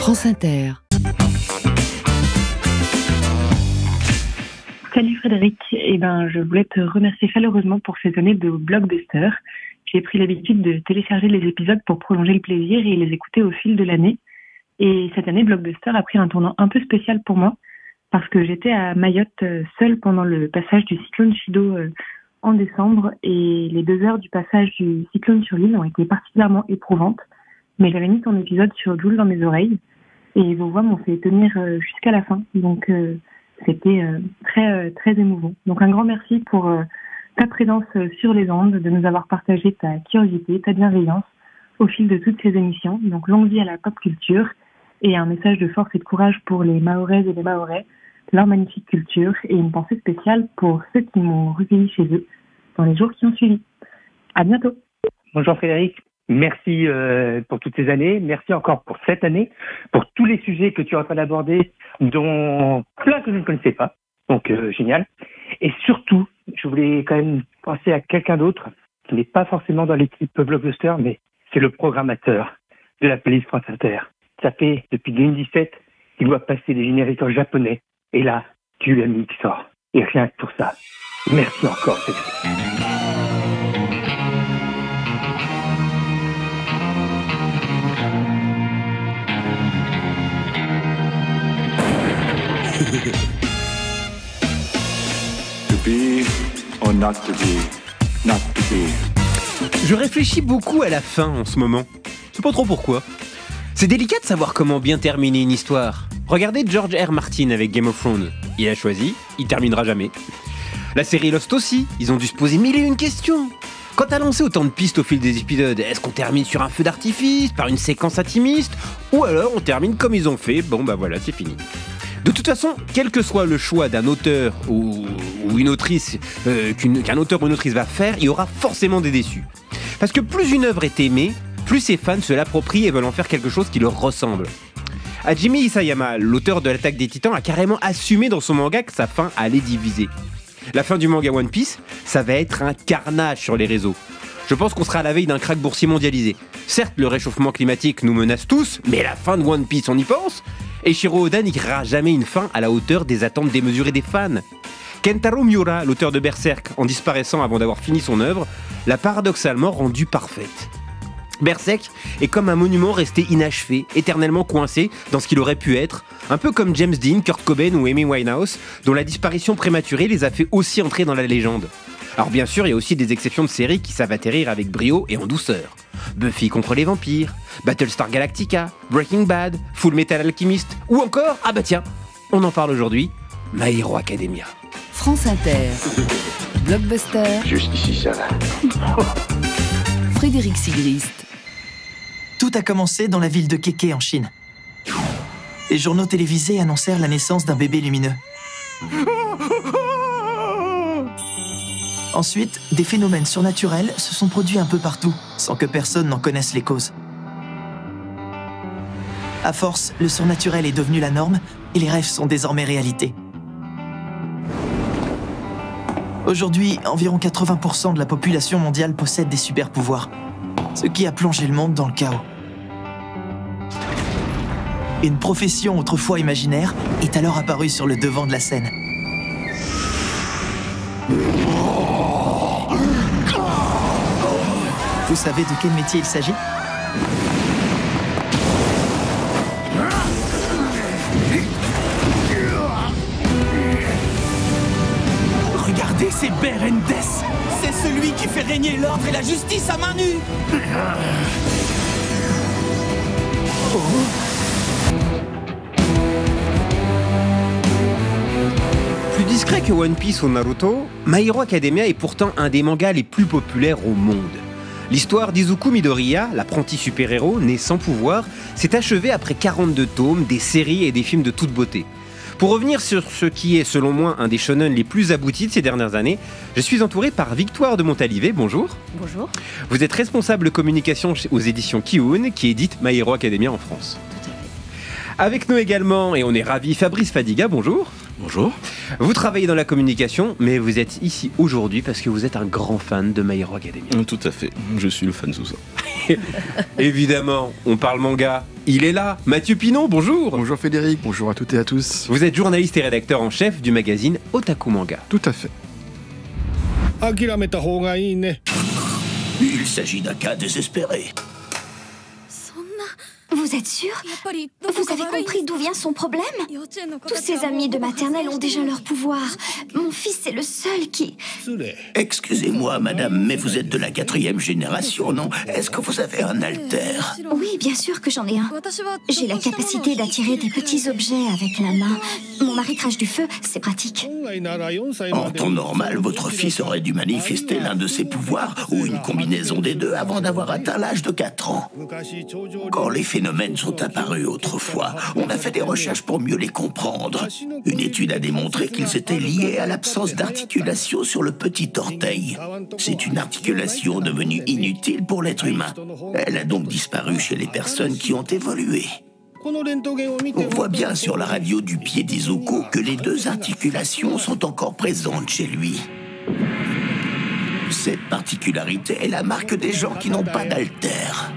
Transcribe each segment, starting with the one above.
France Inter. Salut Frédéric, je voulais te remercier chaleureusement pour cette année de Blockbuster. J'ai pris l'habitude de télécharger les épisodes pour prolonger le plaisir et les écouter au fil de l'année. Et cette année, Blockbuster a pris un tournant un peu spécial pour moi parce que j'étais à Mayotte seule pendant le passage du cyclone Chido en décembre et les 2 heures du passage du cyclone sur l'île ont été particulièrement éprouvantes. Mais j'avais mis ton épisode sur Jules dans mes oreilles et vos voix m'ont fait tenir jusqu'à la fin. Donc c'était très très émouvant. Donc un grand merci pour ta présence sur les ondes, de nous avoir partagé ta curiosité, ta bienveillance au fil de toutes ces émissions. Donc longue vie à la pop culture et un message de force et de courage pour les Mahoraises et les Mahorais, leur magnifique culture et une pensée spéciale pour ceux qui m'ont recueilli chez eux dans les jours qui ont suivi. À bientôt. Bonjour Frédéric. Merci pour toutes ces années. Merci encore pour cette année, pour tous les sujets que tu es en train d'aborder, dont plein que je ne connaissais pas. Donc, génial. Et surtout, je voulais quand même penser à quelqu'un d'autre qui n'est pas forcément dans l'équipe Blockbuster, mais c'est le programmateur de la playlist France Inter. Ça fait depuis 2017 qu'il doit passer des génériques en japonais. Et là, tu lui as mis qui sort. Et rien que pour ça. Merci encore, Frédéric. To be or not to be, not to be. Je réfléchis beaucoup à la fin en ce moment. Je sais pas trop pourquoi. C'est délicat de savoir comment bien terminer une histoire. Regardez George R. Martin avec Game of Thrones. Il a choisi, il terminera jamais. La série Lost aussi, ils ont dû se poser 1001 questions. Quand t'as lancé autant de pistes au fil des épisodes, est-ce qu'on termine sur un feu d'artifice, par une séquence intimiste, ou alors on termine comme ils ont fait, bon bah voilà, c'est fini. De toute façon, quel que soit le choix d'un auteur ou une autrice, qu'un auteur ou une autrice va faire, il y aura forcément des déçus. Parce que plus une œuvre est aimée, plus ses fans se l'approprient et veulent en faire quelque chose qui leur ressemble. Hajime Isayama, l'auteur de l'Attaque des Titans, a carrément assumé dans son manga que sa fin allait diviser. La fin du manga One Piece, ça va être un carnage sur les réseaux. Je pense qu'on sera à la veille d'un krach boursier mondialisé. Certes, le réchauffement climatique nous menace tous, mais la fin de One Piece, on y pense ? Et Shiro Oda n'écrira jamais une fin à la hauteur des attentes démesurées des fans. Kentaro Miura, l'auteur de Berserk, en disparaissant avant d'avoir fini son œuvre, l'a paradoxalement rendue parfaite. Berserk est comme un monument resté inachevé, éternellement coincé dans ce qu'il aurait pu être, un peu comme James Dean, Kurt Cobain ou Amy Winehouse, dont la disparition prématurée les a fait aussi entrer dans la légende. Alors bien sûr, il y a aussi des exceptions de séries qui savent atterrir avec brio et en douceur. Buffy contre les vampires, Battlestar Galactica, Breaking Bad, Full Metal Alchemist, ou encore, ah bah tiens, on en parle aujourd'hui, My Hero Academia. France Inter. Blockbuster. Jusqu'ici, ça va. Frédéric Sigrist. Tout a commencé dans la ville de Keke en Chine. Les journaux télévisés annoncèrent la naissance d'un bébé lumineux. Ensuite, des phénomènes surnaturels se sont produits un peu partout, sans que personne n'en connaisse les causes. À force, le surnaturel est devenu la norme et les rêves sont désormais réalité. Aujourd'hui, environ 80% de la population mondiale possède des super-pouvoirs, ce qui a plongé le monde dans le chaos. Une profession autrefois imaginaire est alors apparue sur le devant de la scène. Vous savez de quel métier il s'agit ? Regardez, c'est Berendes. C'est celui qui fait régner l'ordre et la justice à main nue. Plus discret que One Piece ou Naruto, My Hero Academia est pourtant un des mangas les plus populaires au monde. L'histoire d'Izuku Midoriya, l'apprenti super-héros né sans pouvoir, s'est achevée après 42 tomes, des séries et des films de toute beauté. Pour revenir sur ce qui est, selon moi, un des shonen les plus aboutis de ces dernières années, je suis entouré par Victoire de Montalivet. Bonjour. Bonjour. Vous êtes responsable communication aux éditions Kiun, qui édite My Hero Academia en France. Tout à fait. Avec nous également, et on est ravis, Fabrice Fadiga. Bonjour. Bonjour. Vous travaillez dans la communication, mais vous êtes ici aujourd'hui parce que vous êtes un grand fan de My Hero Academia. Tout à fait, je suis le fan Sousa. Évidemment, on parle manga. Il est là, Mathieu Pinon, bonjour. Bonjour Frédéric, bonjour à toutes et à tous. Vous êtes journaliste et rédacteur en chef du magazine Otaku Manga. Tout à fait. Il s'agit d'un cas désespéré. Vous êtes sûr? Vous avez compris d'où vient son problème? Tous ses amis de maternelle ont déjà leur pouvoir. Mon fils est le seul qui... Excusez-moi, madame, mais vous êtes de la 4e génération, non? Est-ce que vous avez un alter? Oui, bien sûr que j'en ai un. J'ai la capacité d'attirer des petits objets avec la main. Mon mari crache du feu, c'est pratique. En temps normal, votre fils aurait dû manifester l'un de ses pouvoirs ou une combinaison des deux avant d'avoir atteint l'âge de 4 ans. Quand les phénomènes sont apparus autrefois, on a fait des recherches pour mieux les comprendre. Une étude a démontré qu'ils étaient liés à l'absence d'articulation sur le petit orteil. C'est une articulation devenue inutile pour l'être humain. Elle a donc disparu chez les personnes qui ont évolué. On voit bien sur la radio du pied d'Izuku que les deux articulations sont encore présentes chez lui. Cette particularité est la marque des gens qui n'ont pas d'altère.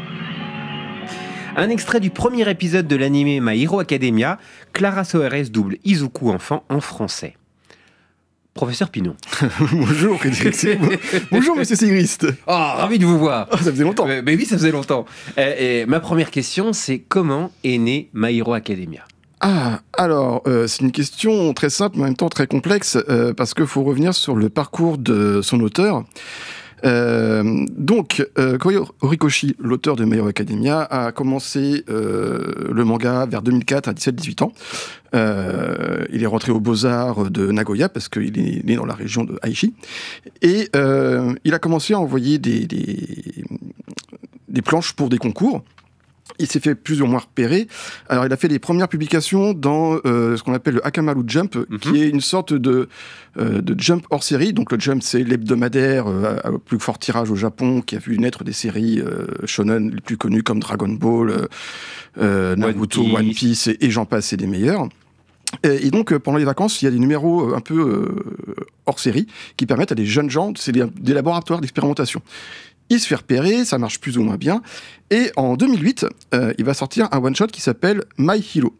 Un extrait du premier épisode de l'anime My Hero Academia, Clara Soares double Izuku enfant en français. Professeur Pinon. Bonjour Frédéric. Bonjour Monsieur Sigrist. Oh, ravi de vous voir. Oh, ça faisait longtemps. Mais oui, ça faisait longtemps. Et ma première question, c'est comment est né My Hero Academia? Alors, c'est une question très simple, mais en même temps très complexe, parce qu'il faut revenir sur le parcours de son auteur. Koi Horikoshi, l'auteur de My Hero Academia, a commencé le manga vers 2004 à 17-18 ans. Il est rentré aux Beaux-Arts de Nagoya parce qu'il est né dans la région de Aichi. Et il a commencé à envoyer des planches pour des concours. Il s'est fait plus ou moins repérer. Alors, il a fait les premières publications dans ce qu'on appelle le Hakamaru Jump, qui est une sorte de Jump hors série. Donc, le Jump, c'est l'hebdomadaire à plus fort tirage au Japon, qui a vu naître des séries shonen les plus connues comme Dragon Ball, Naruto, One Piece et j'en passe, et des meilleurs. Et donc, pendant les vacances, il y a des numéros un peu hors série qui permettent à des jeunes gens, c'est des laboratoires d'expérimentation. Il se fait repérer, ça marche plus ou moins bien. Et en 2008, il va sortir un one-shot qui s'appelle My Hero.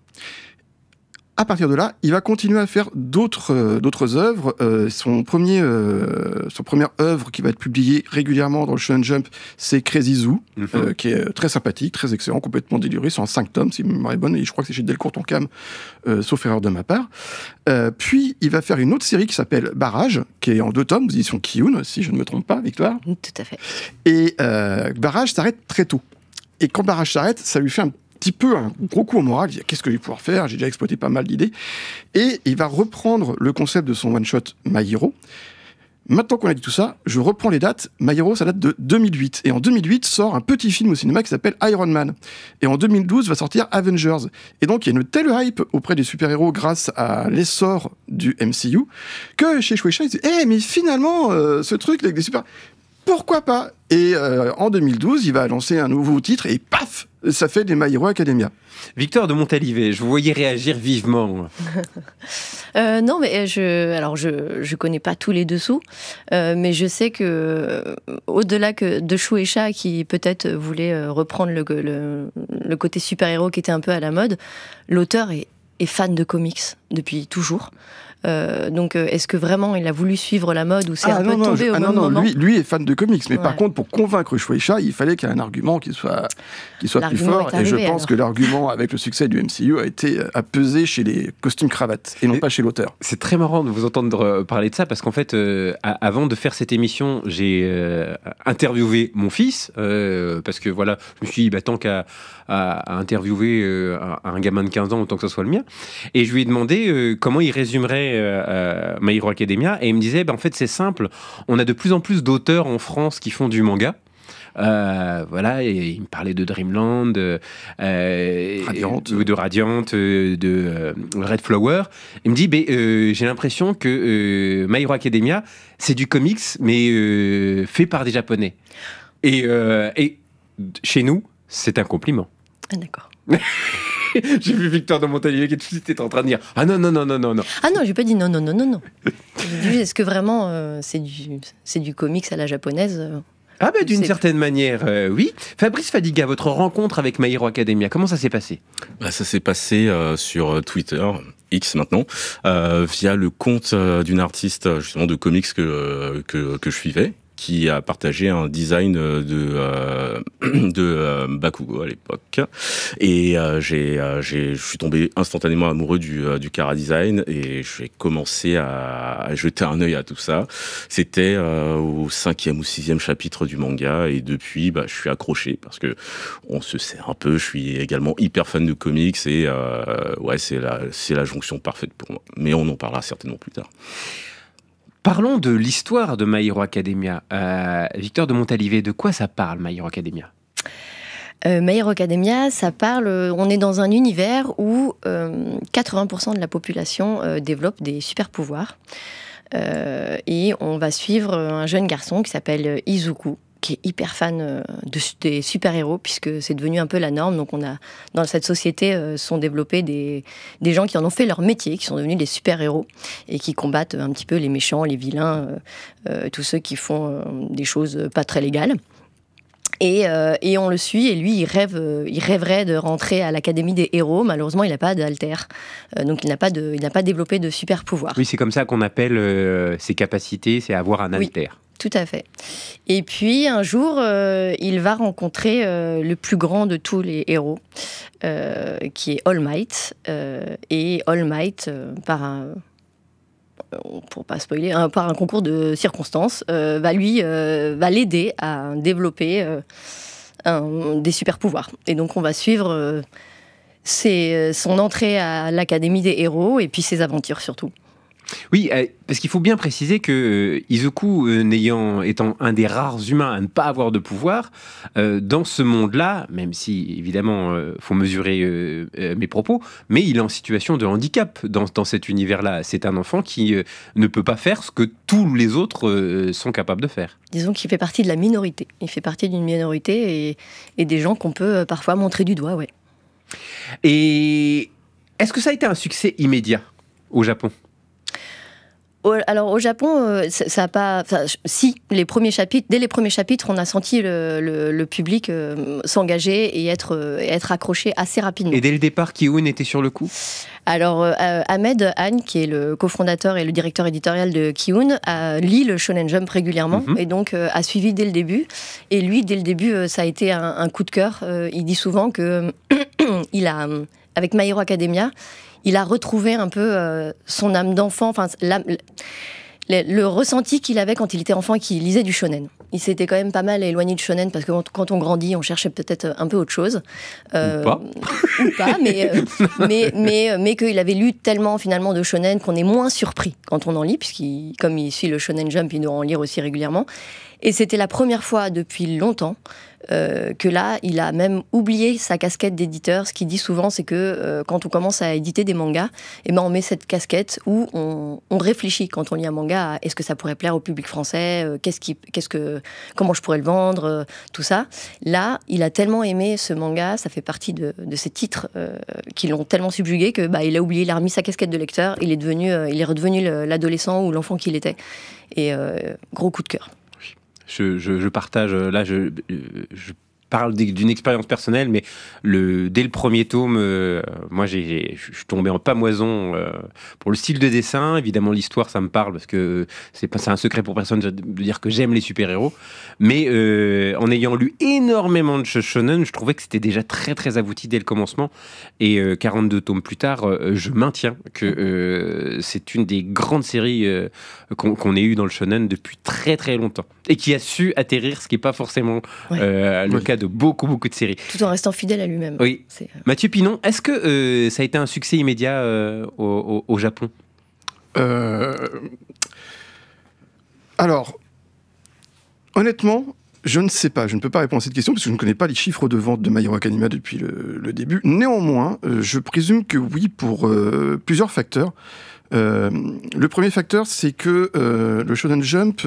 À partir de là, il va continuer à faire d'autres œuvres. Son première œuvre qui va être publiée régulièrement dans le Shonen Jump, c'est Crazy Zoo, qui est très sympathique, très excellent, complètement déluré. C'est en 5 tomes, si ma mémoire est bonne, et je crois que c'est chez Delcourt Tonkam, sauf erreur de ma part. Puis, il va faire une autre série qui s'appelle Barrage, qui est en 2 tomes, édition Kiyun, si je ne me trompe pas, Victoire. Tout à fait. Et Barrage s'arrête très tôt. Et quand Barrage s'arrête, ça lui fait un petit peu un gros coup au moral. Il dit, qu'est-ce que je vais pouvoir faire? J'ai déjà exploité pas mal d'idées. Et il va reprendre le concept de son one-shot My Hero. Maintenant qu'on a dit tout ça, je reprends les dates. My Hero, ça date de 2008. Et en 2008, sort un petit film au cinéma qui s'appelle Iron Man. Et en 2012, va sortir Avengers. Et donc, il y a une telle hype auprès des super-héros grâce à l'essor du MCU que chez Shueisha, ils disent, mais finalement, ce truc avec des super... Pourquoi pas? Et en 2012, il va lancer un nouveau titre et paf, ça fait des My Hero Academia. Victor de Montalivet, je vous voyais réagir vivement. Non, mais je connais pas tous les dessous, mais je sais que au-delà que de Shueisha qui peut-être voulait reprendre le côté super-héros qui était un peu à la mode, l'auteur est fan de comics depuis toujours. Donc, est-ce que vraiment il a voulu suivre la mode ou c'est un peu tombé au même moment? Lui est fan de comics, mais par contre, pour convaincre Shueisha, il fallait qu'il y ait un argument qui soit plus fort. Et je pense que l'argument avec le succès du MCU a pesé chez les costumes cravates et non pas chez l'auteur. C'est très marrant de vous entendre parler de ça parce qu'en fait, avant de faire cette émission, j'ai interviewé mon fils parce que voilà, je me suis dit tant qu'à interviewer un gamin de 15 ans, autant que ça soit le mien. Et je lui ai demandé comment il résumerait My Hero Academia, et il me disait en fait c'est simple, on a de plus en plus d'auteurs en France qui font du manga. Voilà, et il me parlait de Dreamland, de Radiant, de Red Flower. Il me dit j'ai l'impression que My Hero Academia c'est du comics mais fait par des Japonais. Et chez nous c'est un compliment. Ah, d'accord. J'ai vu Victor de Montalivet qui était en train de dire « Ah non. » Ah non, j'ai pas dit non. J'ai dit, est-ce que vraiment c'est du comics à la japonaise Ah bah d'une certaine manière, oui. Fabrice Fadiga, votre rencontre avec My Hero Academia, comment ça s'est passé ? Ça s'est passé sur Twitter, X maintenant, via le compte d'une artiste justement de comics que je suivais, qui a partagé un design de Bakugo à l'époque. Et je suis tombé instantanément amoureux du chara-design et j'ai commencé à jeter un œil à tout ça. C'était au 5e ou 6e chapitre du manga et depuis, je suis accroché parce que on se sait un peu, je suis également hyper fan de comics et c'est la jonction parfaite pour moi. Mais on en parlera certainement plus tard. Parlons de l'histoire de My Hero Academia. Victor de Montalivet, de quoi ça parle, My Hero Academia ? My Hero Academia, ça parle... on est dans un univers où 80% de la population développe des super-pouvoirs. Et on va suivre un jeune garçon qui s'appelle Izuku, qui est hyper fan des super-héros, puisque c'est devenu un peu la norme. Donc dans cette société sont développés des gens qui en ont fait leur métier, qui sont devenus des super-héros, et qui combattent un petit peu les méchants, les vilains, tous ceux qui font des choses pas très légales. Et on le suit, et lui, il rêverait de rentrer à l'Académie des héros. Malheureusement, il n'a pas d'alter, donc il n'a pas développé de super-pouvoir. Oui, c'est comme ça qu'on appelle ses capacités, c'est avoir un alter. Oui. Tout à fait. Et puis, un jour, il va rencontrer le plus grand de tous les héros, qui est All Might. Et All Might, pour pas spoiler, par un concours de circonstances, va l'aider à développer des super-pouvoirs. Et donc, on va suivre son entrée à l'Académie des héros et puis ses aventures surtout. Oui, parce qu'il faut bien préciser que Izuku, étant un des rares humains à ne pas avoir de pouvoir, dans ce monde-là, même si évidemment faut mesurer mes propos, mais il est en situation de handicap dans cet univers-là. C'est un enfant qui ne peut pas faire ce que tous les autres sont capables de faire. Disons qu'il fait partie de la minorité. Il fait partie d'une minorité et des gens qu'on peut parfois montrer du doigt, ouais. Et est-ce que ça a été un succès immédiat au Japon ? Alors au Japon, ça a pas. Si dès les premiers chapitres, on a senti le public s'engager et être accroché assez rapidement. Et dès le départ, Ki-hoon était sur le coup ? Alors Ahmed Han, qui est le cofondateur et le directeur éditorial de Ki-hoon, lit le Shonen Jump régulièrement et donc a suivi dès le début. Et lui, dès le début, ça a été un coup de cœur. Il dit souvent que avec My Hero Academia, il a retrouvé un peu son âme d'enfant, enfin le ressenti qu'il avait quand il était enfant et qu'il lisait du shonen. Il s'était quand même pas mal éloigné du shonen parce que quand on grandit, on cherchait peut-être un peu autre chose. Ou pas, mais qu'il avait lu tellement finalement de shonen qu'on est moins surpris quand on en lit, comme il suit le Shonen Jump, il doit en lire aussi régulièrement. Et c'était la première fois depuis longtemps que là, il a même oublié sa casquette d'éditeur. Ce qu'il dit souvent, c'est que quand on commence à éditer des mangas, on met cette casquette où on réfléchit quand on lit un manga à est-ce que ça pourrait plaire au public français, comment je pourrais le vendre, tout ça. Là, il a tellement aimé ce manga, ça fait partie de ces titres qui l'ont tellement subjugué que il a oublié, il a remis sa casquette de lecteur, il est redevenu l'adolescent ou l'enfant qu'il était. Et gros coup de cœur. Je partage, là, je parle d'une expérience personnelle, mais dès le premier tome, moi, je suis tombé en pamoison pour le style de dessin. Évidemment, l'histoire, ça me parle parce que c'est un secret pour personne de dire que j'aime les super-héros. Mais en ayant lu énormément de shonen, je trouvais que c'était déjà très, très abouti dès le commencement. Et 42 tomes plus tard, je maintiens que c'est une des grandes séries qu'on ait eues dans le shonen depuis très, très longtemps. Et qui a su atterrir, ce qui n'est pas forcément le cas de beaucoup de séries. Tout en restant fidèle à lui-même. Oui. Mathieu Pinon, est-ce que ça a été un succès immédiat au Japon ? Alors, honnêtement, je ne sais pas. Je ne peux pas répondre à cette question parce que je ne connais pas les chiffres de vente de My Hero Academia depuis le début. Néanmoins, je présume que oui, pour plusieurs facteurs. Le premier facteur, c'est que le Shonen Jump,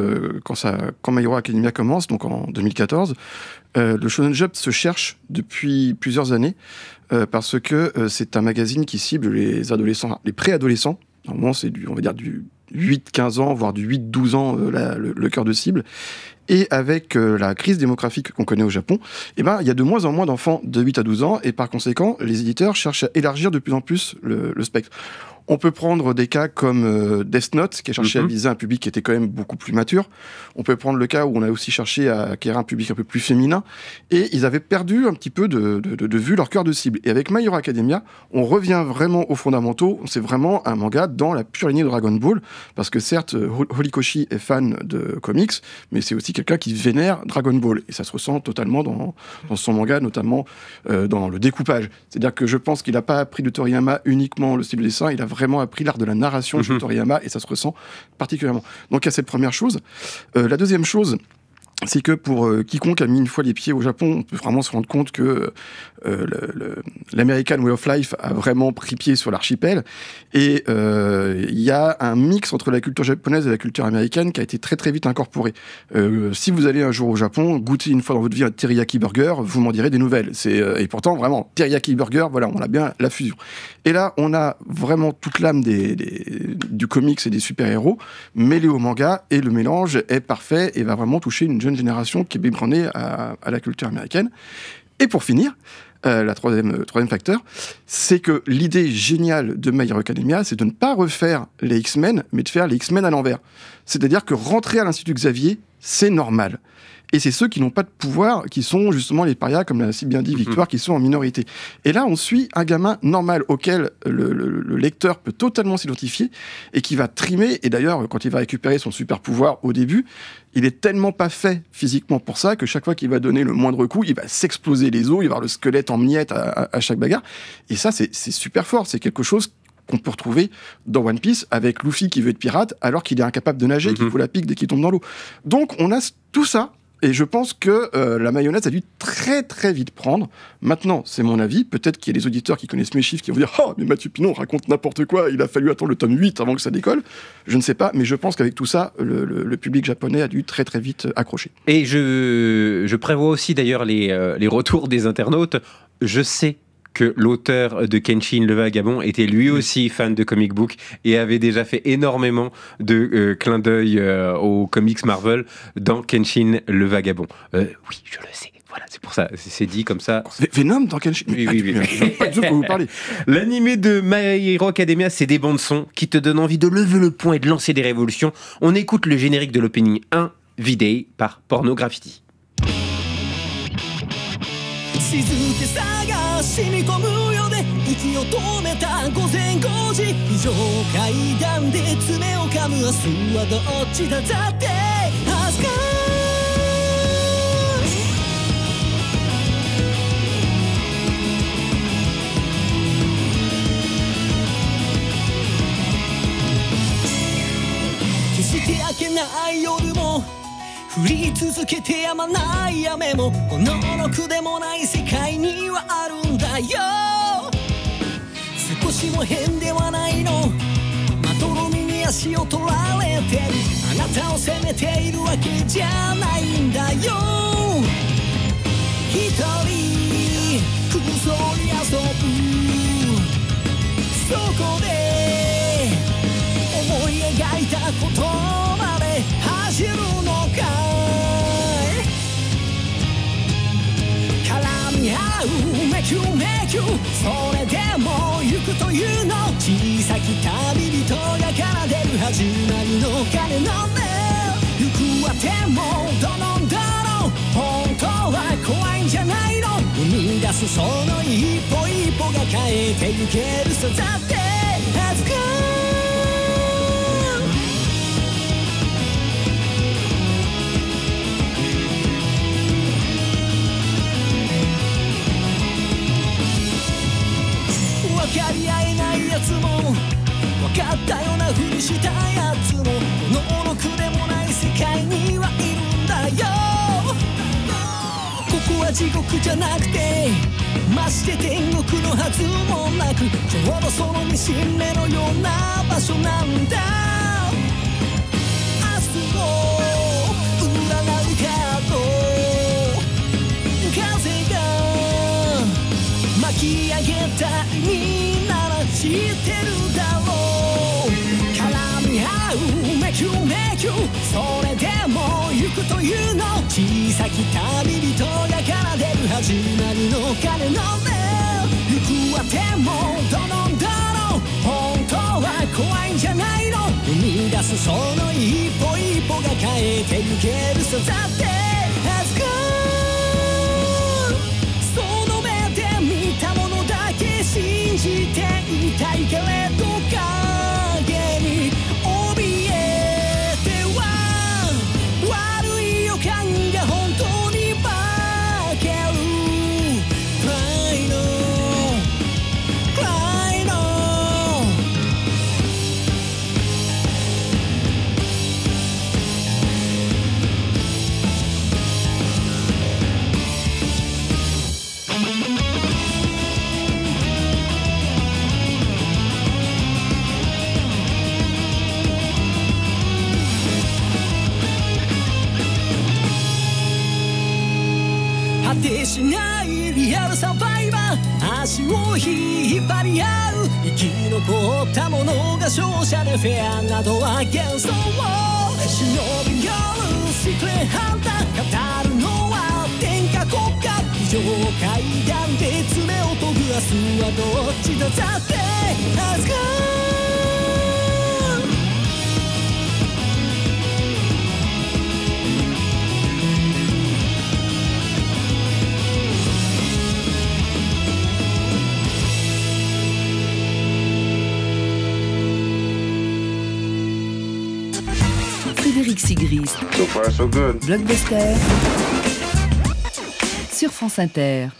quand My Hero Academia commence, donc en 2014, le Shonen Jump se cherche depuis plusieurs années parce que c'est un magazine qui cible les adolescents, les préadolescents. Normalement, c'est on va dire du 8-15 ans, voire du 8-12 ans, le cœur de cible. Et avec la crise démographique qu'on connaît au Japon, il y a de moins en moins d'enfants de 8 à 12 ans, et par conséquent, les éditeurs cherchent à élargir de plus en plus le spectre. On peut prendre des cas comme Death Note, qui a cherché à viser un public qui était quand même beaucoup plus mature. On peut prendre le cas où on a aussi cherché à acquérir un public un peu plus féminin. Et ils avaient perdu un petit peu de vue leur cœur de cible. Et avec My Hero Academia, on revient vraiment aux fondamentaux. C'est vraiment un manga dans la pure lignée de Dragon Ball. Parce que certes, Horikoshi est fan de comics, mais c'est aussi quelqu'un qui vénère Dragon Ball. Et ça se ressent totalement dans son manga, notamment dans le découpage. C'est-à-dire que je pense qu'il n'a pas appris de Toriyama uniquement le style de dessin, il a vraiment appris l'art de la narration chez Toriyama, et ça se ressent particulièrement. Donc il y a cette première chose. La deuxième chose, c'est que pour quiconque a mis une fois les pieds au Japon, on peut vraiment se rendre compte que l'American Way of Life a vraiment pris pied sur l'archipel, et il y a un mix entre la culture japonaise et la culture américaine qui a été très très vite incorporé. Si vous allez un jour au Japon, goûtez une fois dans votre vie un teriyaki burger, vous m'en direz des nouvelles. Et pourtant, vraiment, teriyaki burger, voilà, on a bien la fusion. Et là, on a vraiment toute l'âme du comics et des super-héros mêlés au manga, et le mélange est parfait et va vraiment toucher une jeune génération qui est biberonnée à la culture américaine. Et pour finir, le troisième facteur, c'est que l'idée géniale de My Hero Academia, c'est de ne pas refaire les X-Men, mais de faire les X-Men à l'envers. C'est-à-dire que rentrer à l'Institut Xavier, c'est normal. Et c'est ceux qui n'ont pas de pouvoir, qui sont justement les parias, comme l'a si bien dit Victoire, qui sont en minorité. Et là, on suit un gamin normal auquel le lecteur peut totalement s'identifier et qui va trimer. Et d'ailleurs, quand il va récupérer son super pouvoir au début, il est tellement pas fait physiquement pour ça que chaque fois qu'il va donner le moindre coup, il va s'exploser les os, il va avoir le squelette en miettes à chaque bagarre. Et ça, c'est super fort. C'est quelque chose qu'on peut retrouver dans One Piece avec Luffy qui veut être pirate alors qu'il est incapable de nager, qu'il faut la pique dès qu'il tombe dans l'eau. Donc, on a tout ça. Et je pense que la mayonnaise a dû très très vite prendre. Maintenant, c'est mon avis. Peut-être qu'il y a des auditeurs qui connaissent mes chiffres qui vont dire « Ah, mais Mathieu Pinon raconte n'importe quoi, il a fallu attendre le tome 8 avant que ça décolle. » Je ne sais pas, mais je pense qu'avec tout ça, le public japonais a dû très très vite accrocher. Et je prévois aussi d'ailleurs les retours des internautes. Je sais que l'auteur de Kenshin le Vagabond était lui aussi fan de comic book et avait déjà fait énormément de clins d'œil aux comics Marvel dans Kenshin le Vagabond. Oui, je le sais. Voilà, c'est pour ça, c'est dit comme ça. Venom dans Kenshin. Oui. Pas de quoi vous parlez. L'animé de My Hero Academia, c'est des bandes son qui te donnent envie de lever le poing et de lancer des révolutions. On écoute le générique de l'opening 1, Vidé par Porno Graffiti. 静けさが染み込むようで息を止めた午前5時非常階段で爪を噛む明日はどっちだだって恥ずか決して明けない夜も降り続けてやまない雨もおののくでもない世界にはあるんだよ少しも変ではないのまどろみに足を取られてるあなたを責めているわけじゃないんだよ一人空想に遊ぶそこで思い描いたことまで走るのかい絡み合うめきゅめきゅそれでも行くというの小さき旅人が奏でる始まりの鐘の音行くあてもどのどの本当は怖いんじゃないの生み出すその一歩一歩が変えてゆけるさだって恥ずか分かり合えないやつも分かったようなふりしたやつもののくでもない世界にはいるんだよここは地獄じゃなくてまして天国のはずもなくちょうどその見しめのような場所なんだ明日を占うカード風が巻き上げた意味なら知ってるだろう絡み合うめきゅめきゅそれでも行くというの小さき旅人やから出る始まりの鐘の音行くあてもどのどの本当は怖いんじゃないの生み出すその一歩一歩が変えてゆけるさだって恥ずかその目で見たものだけ信じていたいけれど影に怯えては悪い予感が本当に化ける Cry no果てしないリアルサバイバー足を引っ張り合う生き残った者が勝者でフェアなどは幻想を忍び寄るシークレットハンター語るのは天下国家非常階段で爪を研ぐ明日はどっちだだって恥ずか Frédéric Sigrist. So far, so good. Blockbuster. Sur France Inter.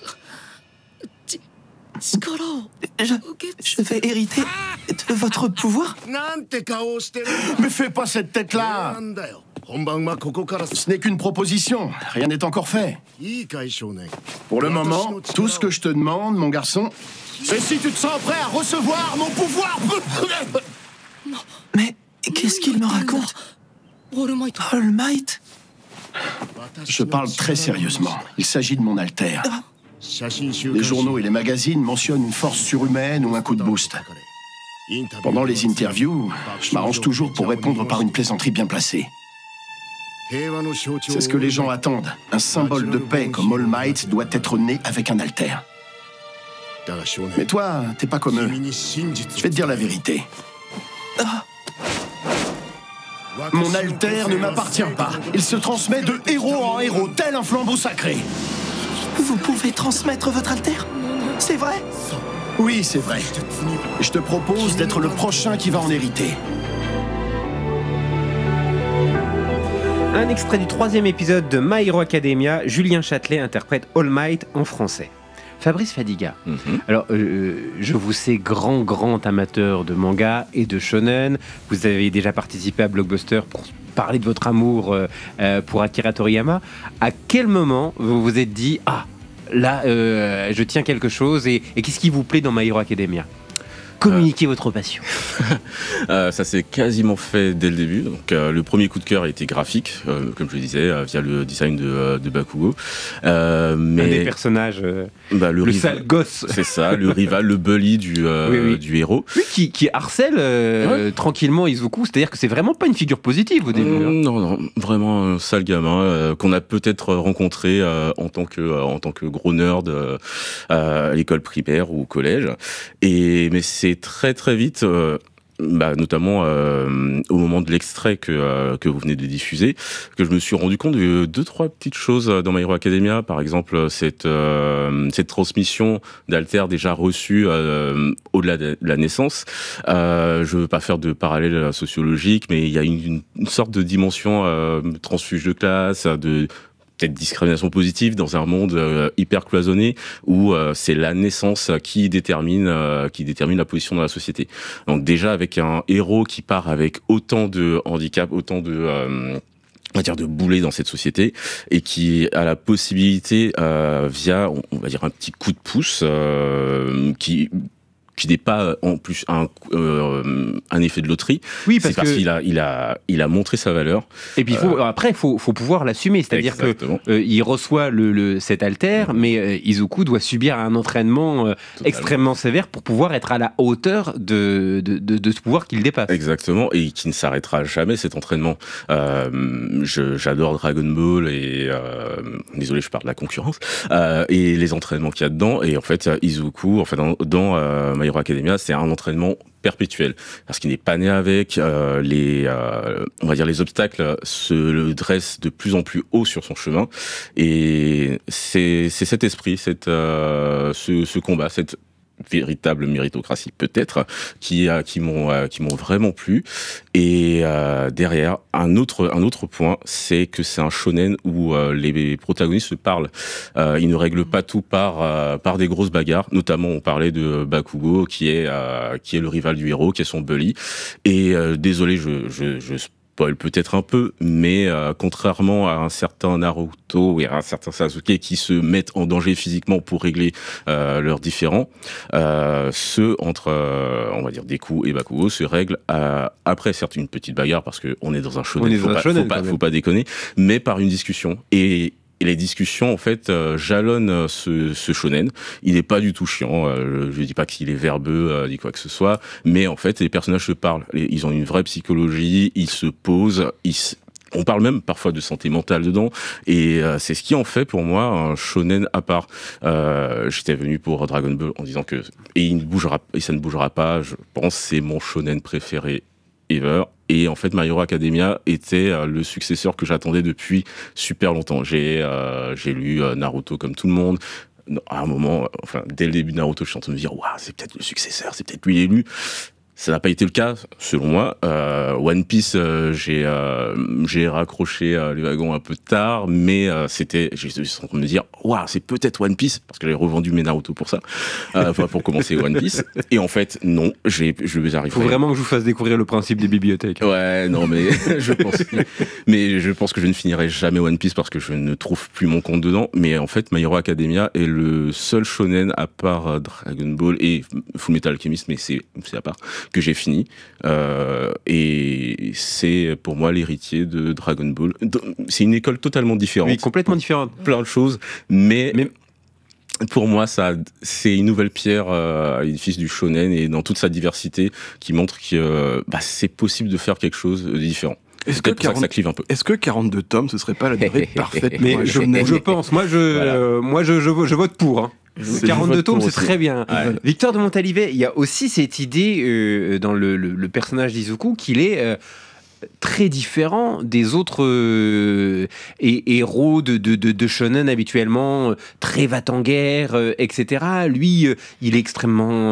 Je vais hériter de votre pouvoir. Mais fais pas cette tête-là. Ce n'est qu'une proposition, rien n'est encore fait. Pour le moment, tout ce que je te demande, mon garçon, c'est si tu te sens prêt à recevoir mon pouvoir. Mais qu'est-ce qu'il me raconte? All Might? Je parle très sérieusement, il s'agit de mon alter. Les journaux et les magazines mentionnent une force surhumaine ou un coup de boost. Pendant les interviews, je m'arrange toujours pour répondre par une plaisanterie bien placée. C'est ce que les gens attendent. Un symbole de paix comme All Might doit être né avec un alter. Mais toi, t'es pas comme eux. Je vais te dire la vérité. Mon alter ne m'appartient pas. Il se transmet de héros en héros, tel un flambeau sacré. Vous pouvez transmettre votre alter? C'est vrai? Oui, c'est vrai. Je te propose d'être le prochain qui va en hériter. Un extrait du 3e épisode de My Hero Academia, Julien Châtelet interprète All Might en français. Fabrice Fadiga, alors je vous sais grand amateur de manga et de shonen, vous avez déjà participé à Blockbuster pour parler de votre amour pour Akira Toriyama. À quel moment vous vous êtes dit « Ah, là, je tiens quelque chose » et qu'est-ce qui vous plaît dans My Hero Academia ? Communiquez votre passion. Ça s'est quasiment fait dès le début. Donc, le premier coup de cœur a été graphique, comme je le disais, via le design de Bakugo. Mais un des personnages, le sale gosse. C'est ça, le rival, le bully du héros. Oui, qui harcèle tranquillement Izuku. C'est-à-dire que c'est vraiment pas une figure positive au début. Non, vraiment un sale gamin qu'on a peut-être rencontré en tant que gros nerd à l'école primaire ou au collège. Mais c'est très vite, notamment au moment de l'extrait que vous venez de diffuser, que je me suis rendu compte de 2-3 petites choses dans My Hero Academia. Par exemple, cette transmission d'alter déjà reçue au-delà de la naissance. Je veux pas faire de parallèle sociologique, mais il y a une sorte de dimension transfuge de classe, de peut-être discrimination positive dans un monde hyper cloisonné où c'est la naissance qui détermine la position dans la société. Donc déjà avec un héros qui part avec autant de handicap, autant de on va dire de bouler dans cette société et qui a la possibilité via on va dire un petit coup de pouce qui n'est pas en plus un effet de loterie. Oui, parce qu'il a montré sa valeur. Et puis après, il faut pouvoir l'assumer. C'est-à-dire qu'il reçoit cet halter, mais Izuku doit subir un entraînement extrêmement sévère pour pouvoir être à la hauteur de ce pouvoir qu'il dépasse. Exactement, et qui ne s'arrêtera jamais cet entraînement. J'adore Dragon Ball et désolé, je parle de la concurrence et les entraînements qu'il y a dedans. Et en fait, Izuku, dans My Hero Academia, c'est un entraînement perpétuel parce qu'il n'est pas né avec. On va dire les obstacles se dressent de plus en plus haut sur son chemin, et c'est cet esprit, ce combat, cette véritable méritocratie peut-être qui m'ont vraiment plu. Et derrière un autre point, c'est que c'est un shonen où les protagonistes se parlent. Ils ne règlent pas tout par des grosses bagarres. Notamment, on parlait de Bakugo qui est le rival du héros, qui est son bully. Et désolé, je spoil peut-être un peu, mais contrairement à un certain Naruto et à un certain Sasuke qui se mettent en danger physiquement pour régler leurs différends, ceux entre, on va dire, Deku et Bakugo se règlent après, certes, une petite bagarre, parce qu'on est dans un shonen, faut pas déconner, mais par une discussion. Et les discussions, en fait, jalonnent ce shonen. Il n'est pas du tout chiant. Je dis pas qu'il est verbeux, ni quoi que ce soit. Mais en fait, les personnages se parlent. Ils ont une vraie psychologie. Ils se posent. On parle même parfois de santé mentale dedans. Et c'est ce qui en fait pour moi un shonen à part. J'étais venu pour Dragon Ball en disant que ça ne bougera pas. Je pense que c'est mon shonen préféré ever. Et en fait, My Hero Academia était le successeur que j'attendais depuis super longtemps. J'ai lu Naruto comme tout le monde. À un moment, dès le début de Naruto, je suis en train de me dire, waouh, c'est peut-être le successeur, c'est peut-être lui l'élu. Ça n'a pas été le cas, selon moi. One Piece, j'ai raccroché les wagons un peu tard, mais j'étais en train de me dire, waouh, c'est peut-être One Piece, parce que j'avais revendu mes Naruto pour ça, pour commencer One Piece. Et en fait, non, je vais arriver. Faut vraiment que je vous fasse découvrir le principe des bibliothèques. Ouais, non, mais je pense que je ne finirai jamais One Piece parce que je ne trouve plus mon compte dedans. Mais en fait, My Hero Academia est le seul shonen à part Dragon Ball et Fullmetal Alchemist, mais c'est à part, que j'ai fini, et c'est pour moi l'héritier de Dragon Ball. C'est une école totalement différente. Oui, complètement différente. Plein de choses, mais pour moi, c'est une nouvelle pierre à l'édifice du shonen, et dans toute sa diversité, qui montre que c'est possible de faire quelque chose de différent. Est-ce que, ça clive un peu. Est-ce que 42 tomes, ce serait pas la durée parfaite? Mais je pense. Moi, je vote pour. Hein. 42 tomes, c'est très bien. Ouais. Victor de Montalivet, il y a aussi cette idée dans le personnage d'Izuku qu'il est très différent des autres héros de shonen habituellement très va-t-en-guerre, etc. Lui, il est extrêmement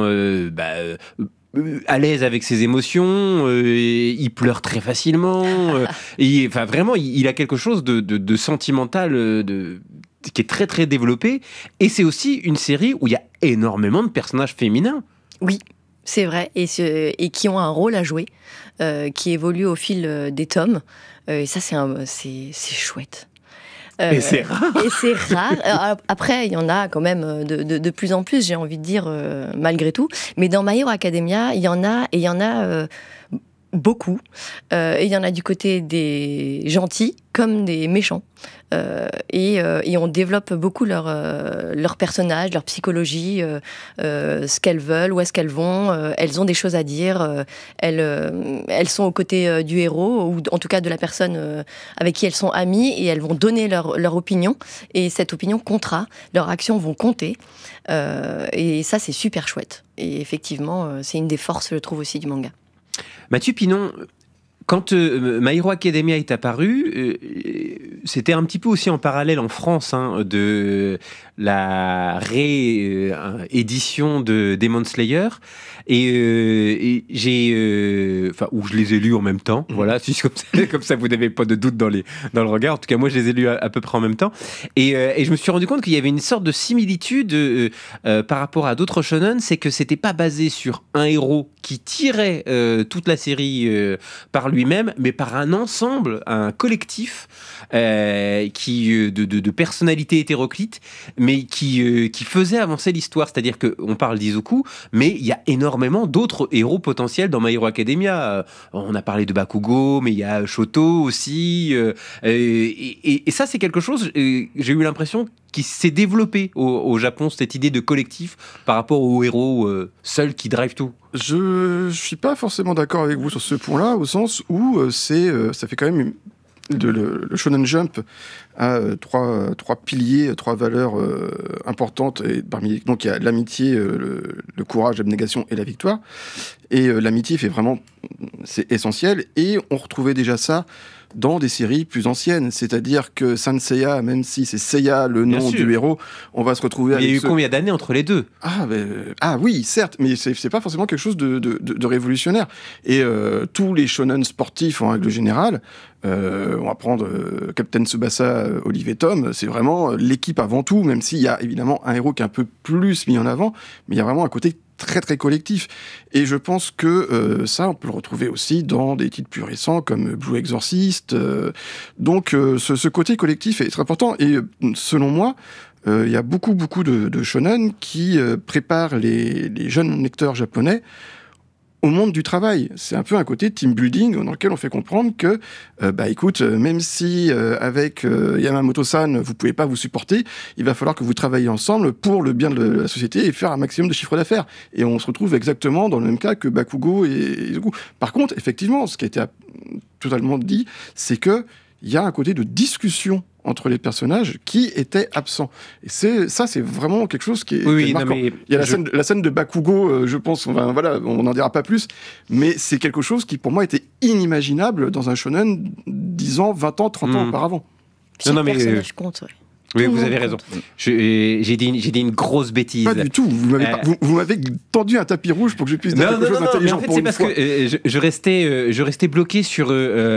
à l'aise avec ses émotions, il pleure très facilement, vraiment, il a quelque chose de sentimental, qui est très très développé, et c'est aussi une série où il y a énormément de personnages féminins. Oui, c'est vrai, et qui ont un rôle à jouer, qui évoluent au fil des tomes, et ça c'est chouette. Et c'est rare. Et c'est rare. Après, il y en a quand même de plus en plus, j'ai envie de dire, malgré tout. Mais dans My Hero Academia, il y en a beaucoup. Et il y en a du côté des gentils comme des méchants. Et on développe beaucoup leur personnage, leur psychologie, ce qu'elles veulent, où est-ce qu'elles vont. Elles ont des choses à dire. Elles sont aux côtés du héros, ou en tout cas de la personne avec qui elles sont amies, et elles vont donner leur opinion. Et cette opinion comptera. Leurs actions vont compter. Et ça, c'est super chouette. Et effectivement, c'est une des forces, je trouve, aussi du manga. Mathieu Pinon, quand My Hero Academia est apparu, c'était un petit peu aussi en parallèle en France de la réédition de Demon Slayer et j'ai où je les ai lus en même temps. Voilà, comme ça vous n'avez pas de doute dans le regard. En tout cas, moi je les ai lus à peu près en même temps et je me suis rendu compte qu'il y avait une sorte de similitude par rapport à d'autres shonen, c'est que c'était pas basé sur un héros qui tirait toute la série par lui-même, mais par un ensemble, un collectif de personnalités hétéroclites, mais qui faisait avancer l'histoire. C'est-à-dire qu'on parle d'Izuku, mais il y a énormément d'autres héros potentiels dans My Hero Academia. On a parlé de Bakugo, mais il y a Shoto aussi. Et ça, c'est quelque chose, j'ai eu l'impression, qui s'est développé au Japon, cette idée de collectif par rapport aux héros seuls qui drivent tout. Je suis pas forcément d'accord avec vous sur ce point-là, au sens où ça fait quand même le Shonen Jump a trois piliers, trois valeurs importantes. Et parmi donc il y a l'amitié, le courage, l'abnégation et la victoire. Et l'amitié c'est essentiel. Et on retrouvait déjà ça dans des séries plus anciennes, c'est-à-dire que Saint Seiya, même si c'est Seiya le nom du héros, on va se retrouver avec... Il y a eu combien d'années entre les deux ? Oui, certes, mais c'est pas forcément quelque chose de révolutionnaire. Et tous les shonen sportifs, en règle générale, on va prendre Captain Tsubasa, Olive et Tom, c'est vraiment l'équipe avant tout, même s'il y a évidemment un héros qui est un peu plus mis en avant, mais il y a vraiment un côté très très collectif. Et je pense que ça, on peut le retrouver aussi dans des titres plus récents comme Blue Exorcist. Donc ce côté collectif est très important. Et selon moi, il y a beaucoup de shonen qui préparent les jeunes lecteurs japonais au monde du travail. C'est un peu un côté team building dans lequel on fait comprendre que, écoute, même si avec Yamamoto-san, vous pouvez pas vous supporter, il va falloir que vous travaillez ensemble pour le bien de la société et faire un maximum de chiffre d'affaires. Et on se retrouve exactement dans le même cas que Bakugo et Izuku. Par contre, effectivement, ce qui a été totalement dit, c'est que il y a un côté de discussion entre les personnages qui était absent. Et c'est vraiment quelque chose qui est marquant. Il y a la scène de Bakugo, je pense, on n'en dira pas plus, mais c'est quelque chose qui, pour moi, était inimaginable dans un shonen 10 ans, 20 ans, 30 ans auparavant. Chaque personnage compte, ouais. Oui, vous avez raison. J'ai dit une grosse bêtise. Pas du tout. Vous m'avez tendu un tapis rouge pour que je puisse dire quelque chose d'intelligent. En fait, c'est parce que je restais bloqué sur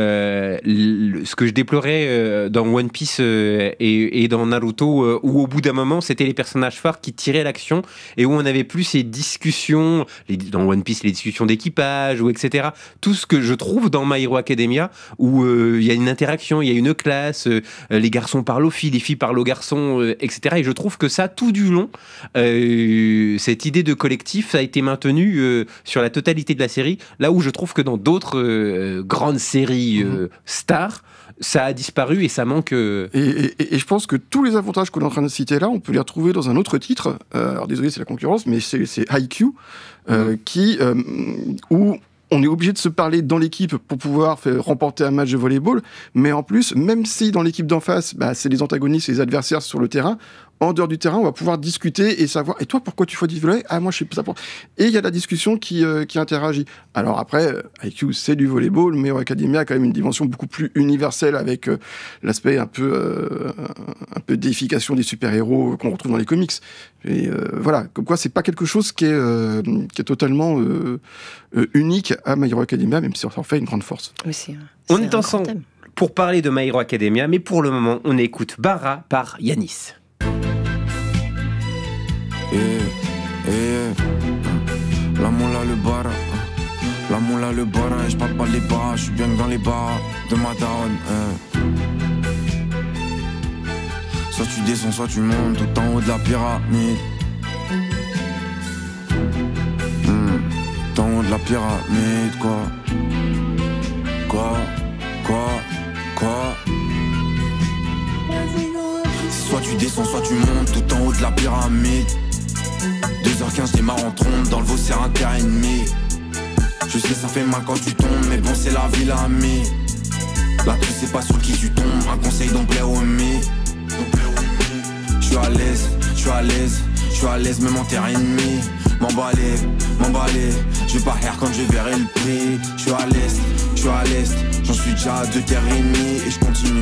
ce que je déplorais dans One Piece et dans Naruto, où au bout d'un moment, c'était les personnages phares qui tiraient l'action et où on n'avait plus ces discussions, dans One Piece, les discussions d'équipage, ou etc. Tout ce que je trouve dans My Hero Academia, où il y a une interaction, il y a une classe, les garçons parlent aux filles, les filles parlent aux garçons, etc. Et je trouve que ça, tout du long, cette idée de collectif, ça a été maintenu sur la totalité de la série, là où je trouve que dans d'autres grandes séries stars, ça a disparu et ça manque... Et je pense que tous les avantages qu'on est en train de citer là, on peut les retrouver dans un autre titre. Alors désolé, c'est la concurrence, mais c'est Haikyuu, où on est obligé de se parler dans l'équipe pour pouvoir remporter un match de volleyball, mais en plus, même si dans l'équipe d'en face, c'est les antagonistes, les adversaires sur le terrain, en dehors du terrain, on va pouvoir discuter et savoir, et toi, pourquoi tu fais du volley ? Ah, moi, je sais pas ça. Et il y a la discussion qui interagit. Alors après, Haikyuu, c'est du volleyball, mais Academia a quand même une dimension beaucoup plus universelle avec l'aspect un peu déification des super-héros qu'on retrouve dans les comics. Et voilà, comme quoi, c'est pas quelque chose qui est totalement unique à My Hero Academia, même si on en fait une grande force. Oui, on est ensemble pour parler de My Hero Academia, mais pour le moment, on écoute Bara par Yanis. La moula le bar, la moula le bar, et j'parle pas les bars, j'suis bien dans les bars de ma daronne. Soit tu descends, soit tu montes tout en haut de la pyramide. Tout en haut de la pyramide, quoi. Soit tu descends, soit tu montes tout en haut de la pyramide. 2h15, démarre en trombe, dans le veau c'est un terrain ennemi. Je sais ça fait mal quand tu tombes, mais bon c'est la vie l'ami. Là tu sais pas sur qui tu tombes, un conseil don't play with me. J'suis à l'aise, même en terrain ennemi. M'emballer, je vais pas rire quand je verrai le prix. J'suis à l'est, j'en suis déjà à 2 terres et demie. Et je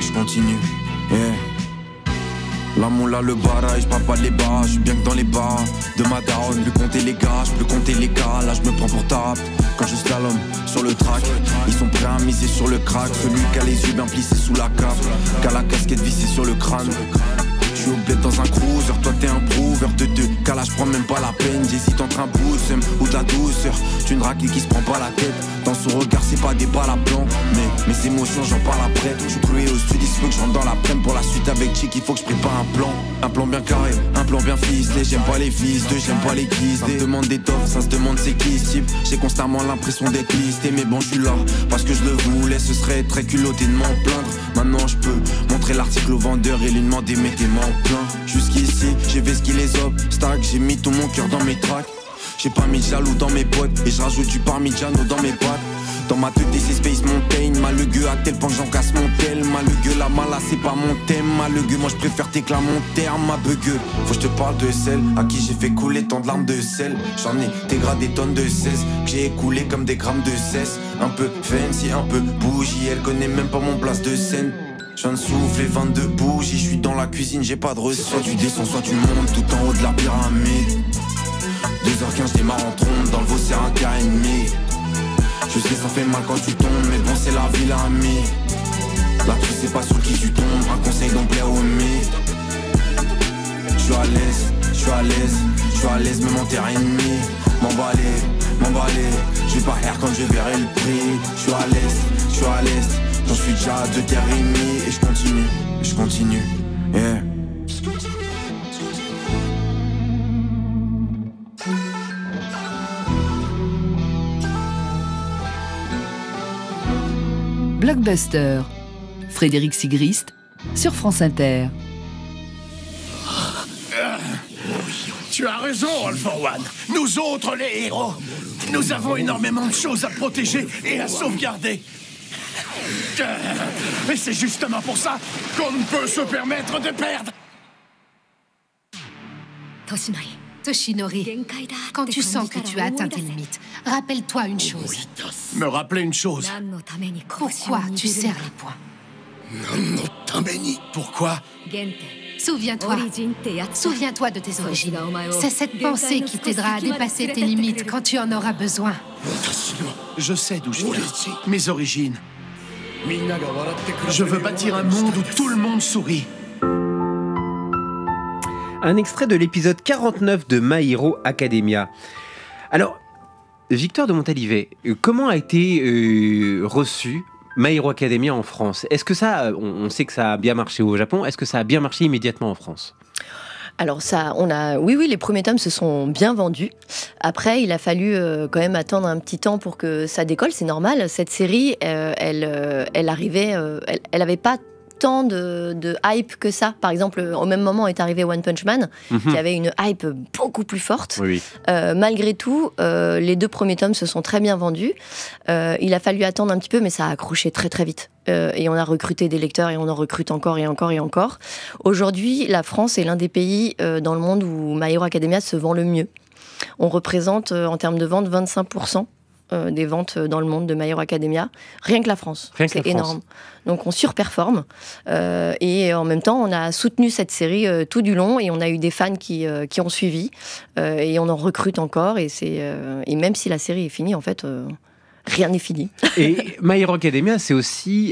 je continue. Yeah. La moula, le barrage, je parle pas les bas, je suis bien que dans les bas de ma daronne. Plus compter les gars, plus compter les cas. Là je me prends pour tap quand je slalom sur le track. Ils sont prêts à miser sur le crack. Celui qui a les yeux bien plissés sous la cape, qui a la casquette vissée sur le crâne. Je suis au bled dans un cruiser, toi t'es un prover de deux. Car là je prends même pas la peine, j'hésite entre un bousem ou de la douceur. J'suis une raclée qui se prend pas la tête. Dans son regard c'est pas des balles à blanc, mais mes émotions j'en parle après. J'suis cloué au studio, il faut que je rentre dans la prem. Pour la suite avec Chick, il faut que je prépare un plan bien carré, un plan bien ficelé. J'aime pas les fils de, j'aime pas les guises. Ça me demande des toffes, ça se demande c'est qui ce type. J'ai constamment l'impression d'être listé, mais bon je suis là parce que je le voulais. Ce serait très culotté de m'en plaindre. Maintenant je peux montrer l'article au vendeur et lui demander mettez-moi plein. Jusqu'ici, j'ai fait ce qui les obstacles. J'ai mis tout mon cœur dans mes tracks. J'ai pas mis de jaloux dans mes potes. Et je rajoute du parmigiano dans mes pattes. Dans ma tête c'est Space Mountain. Malugueux à tel point que j'en casse mon tel. Malugueux la mala c'est pas mon thème. Malugueux moi je préfère t'éclater mon terme. Ma bugueux, faut que je te parle de celle à qui j'ai fait couler tant de larmes de sel. J'en ai dégradé des tonnes de 16 que j'ai écoulé comme des grammes de cesse. Un peu fancy, un peu bougie. Elle connaît même pas mon place de scène. Je viens de souffler 22 bougies, je suis dans la cuisine, j'ai pas de recette. Soit tu descends, soit tu montes tout en haut de la pyramide. 2h15, je démarre en trompe, dans le veau c'est un quart et demi. Je sais ça fait mal quand tu tombes, mais bon c'est la vie l'ami. Là tu sais pas sur qui tu tombes, un conseil donc plaire au mythe. Je suis à l'aise, je suis à l'aise, je suis à l'aise même en terrain ennemi. M'emballer, je vais pas rire quand je verrai le prix. Je suis à l'est, je suis à l'est. J'en suis déjà à 2 terres et demie. Et je continue, yeah. Blockbuster, Frédéric Sigrist sur France Inter. Tu as raison, All for One. Nous autres, les héros, nous avons énormément de choses à protéger et à sauvegarder. Et c'est justement pour ça qu'on ne peut se permettre de perdre. Toshinori, quand tu sens que tu as atteint tes limites, rappelle-toi une chose. Me rappeler une chose. Pourquoi tu serres les poings? Pourquoi? Souviens-toi de tes origines. C'est cette pensée qui t'aidera à dépasser tes limites quand tu en auras besoin. Je sais d'où je viens. Mes origines. Je veux bâtir un monde où tout le monde sourit. Un extrait de l'épisode 49 de My Hero Academia. Alors, Victor de Montalivet, comment a été reçu My Hero Academia en France? Est-ce que ça, on sait que ça a bien marché au Japon, est-ce que ça a bien marché immédiatement en France? Alors oui, les premiers tomes se sont bien vendus. Après, il a fallu quand même attendre un petit temps pour que ça décolle, c'est normal. Cette série, elle arrivait, elle avait pas tant de hype que ça. Par exemple, au même moment est arrivé One Punch Man, qui avait une hype beaucoup plus forte. Oui. Malgré tout, les 2 premiers tomes se sont très bien vendus. Il a fallu attendre un petit peu, mais ça a accroché très très vite. Et on a recruté des lecteurs et on en recrute encore et encore et encore. Aujourd'hui, la France est l'un des pays dans le monde où My Hero Academia se vend le mieux. On représente en termes de vente 25% des ventes dans le monde de My Hero Academia. Rien que la France. C'est énorme. Donc on surperforme. Et en même temps, on a soutenu cette série tout du long et on a eu des fans qui ont suivi. Et on en recrute encore. Et même si la série est finie, en fait... rien n'est fini. Et My Hero Academia, c'est aussi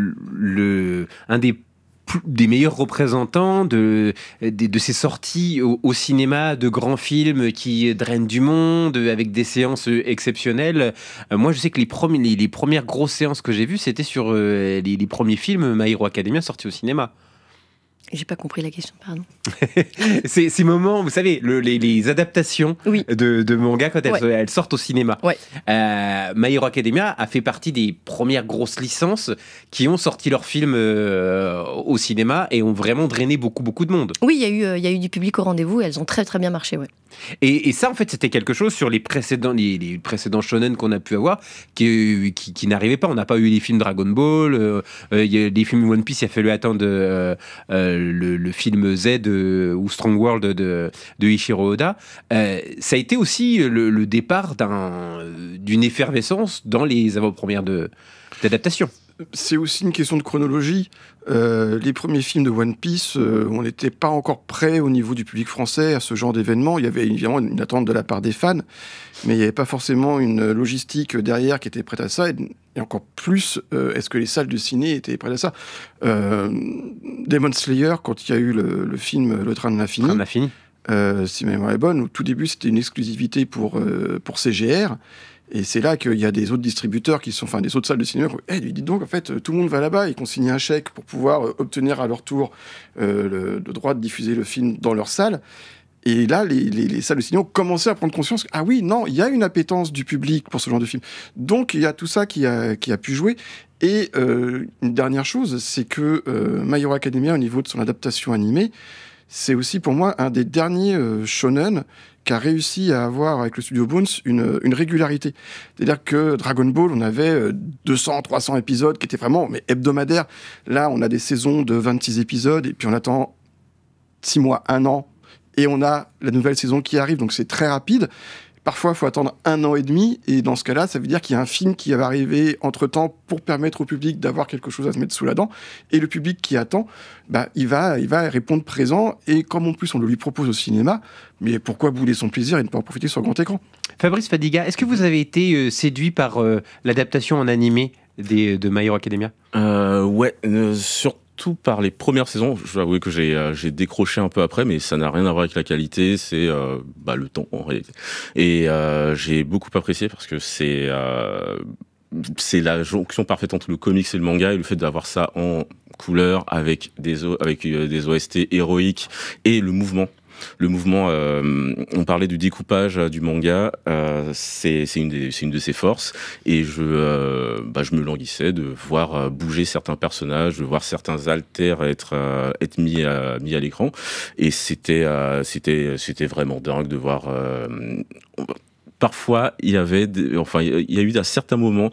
un des meilleurs représentants de ces sorties au cinéma de grands films qui drainent du monde avec des séances exceptionnelles. Moi, je sais que les premières grosses séances que j'ai vues, c'était sur les premiers films My Hero Academia sortis au cinéma. J'ai pas compris la question, pardon. Ces moments, vous savez, les adaptations de manga quand elles sortent au cinéma. Ouais. My Hero Academia a fait partie des premières grosses licences qui ont sorti leurs films au cinéma et ont vraiment drainé beaucoup de monde. Oui, il y a eu du public au rendez-vous et elles ont très très bien marché, ouais. Et ça, en fait, c'était quelque chose sur les précédents shonen qu'on a pu avoir qui n'arrivaient pas. On n'a pas eu les films Dragon Ball, les films One Piece, il a fallu attendre le film Z ou Strong World de Eiichiro Oda. Ça a été aussi le départ d'une effervescence dans les avant-premières d'adaptation. c'est aussi une question de chronologie. Les premiers films de One Piece, on n'était pas encore prêt au niveau du public français à ce genre d'événement. Il y avait évidemment une attente de la part des fans, mais il n'y avait pas forcément une logistique derrière qui était prête à ça. Et encore plus, est-ce que les salles de ciné étaient prêtes à ça ? Demon Slayer, quand il y a eu le film Le Train de l'Infini, si ma mémoire est bonne, au tout début, c'était une exclusivité pour CGR. Et c'est là qu'il y a des autres distributeurs des autres salles de cinéma qui ont dit dites donc, en fait, tout le monde va là-bas et qu'on signe un chèque pour pouvoir obtenir à leur tour le droit de diffuser le film dans leur salle. Et là, les salles de cinéma ont commencé à prendre conscience que, ah oui, non, il y a une appétence du public pour ce genre de film. Donc, il y a tout ça qui a pu jouer. Et une dernière chose, c'est que My Hero Academia, au niveau de son adaptation animée, c'est aussi pour moi un des derniers shonen qui a réussi à avoir avec le studio Bones une régularité. C'est-à-dire que Dragon Ball, on avait 200, 300 épisodes qui étaient vraiment hebdomadaires. Là, on a des saisons de 26 épisodes et puis on attend 6 mois, 1 an et on a la nouvelle saison qui arrive. Donc c'est très rapide. Parfois, il faut attendre 1 an et demi, et dans ce cas-là, ça veut dire qu'il y a un film qui va arriver entre-temps pour permettre au public d'avoir quelque chose à se mettre sous la dent, et le public qui attend, il va répondre présent, et comme en plus on le lui propose au cinéma, mais pourquoi bouler son plaisir et ne pas en profiter sur grand écran ? Fabrice Fadiga, est-ce que vous avez été séduit par l'adaptation en animé de My Hero Academia ? Ouais, surtout par les premières saisons. Je dois avouer que j'ai décroché un peu après, mais ça n'a rien à voir avec la qualité, c'est le temps en réalité. Et j'ai beaucoup apprécié parce que c'est la jonction parfaite entre le comics et le manga, et le fait d'avoir ça en couleur avec des OST héroïques et le mouvement. On parlait du découpage du manga, c'est une de ses forces, et je me languissais de voir bouger certains personnages, de voir certains alters être mis à l'écran, et c'était vraiment dingue de voir. Parfois, il y a eu à certains moments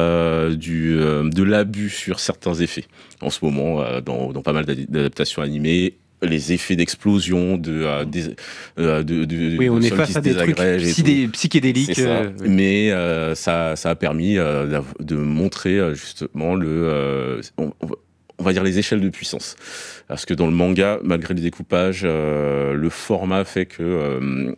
de l'abus sur certains effets. En ce moment, dans pas mal d'adaptations animées, les effets d'explosion, oui, on est face à des trucs psychédéliques. Oui. Mais ça a permis de montrer justement on va dire les échelles de puissance. Parce que dans le manga, malgré les découpages, le format fait que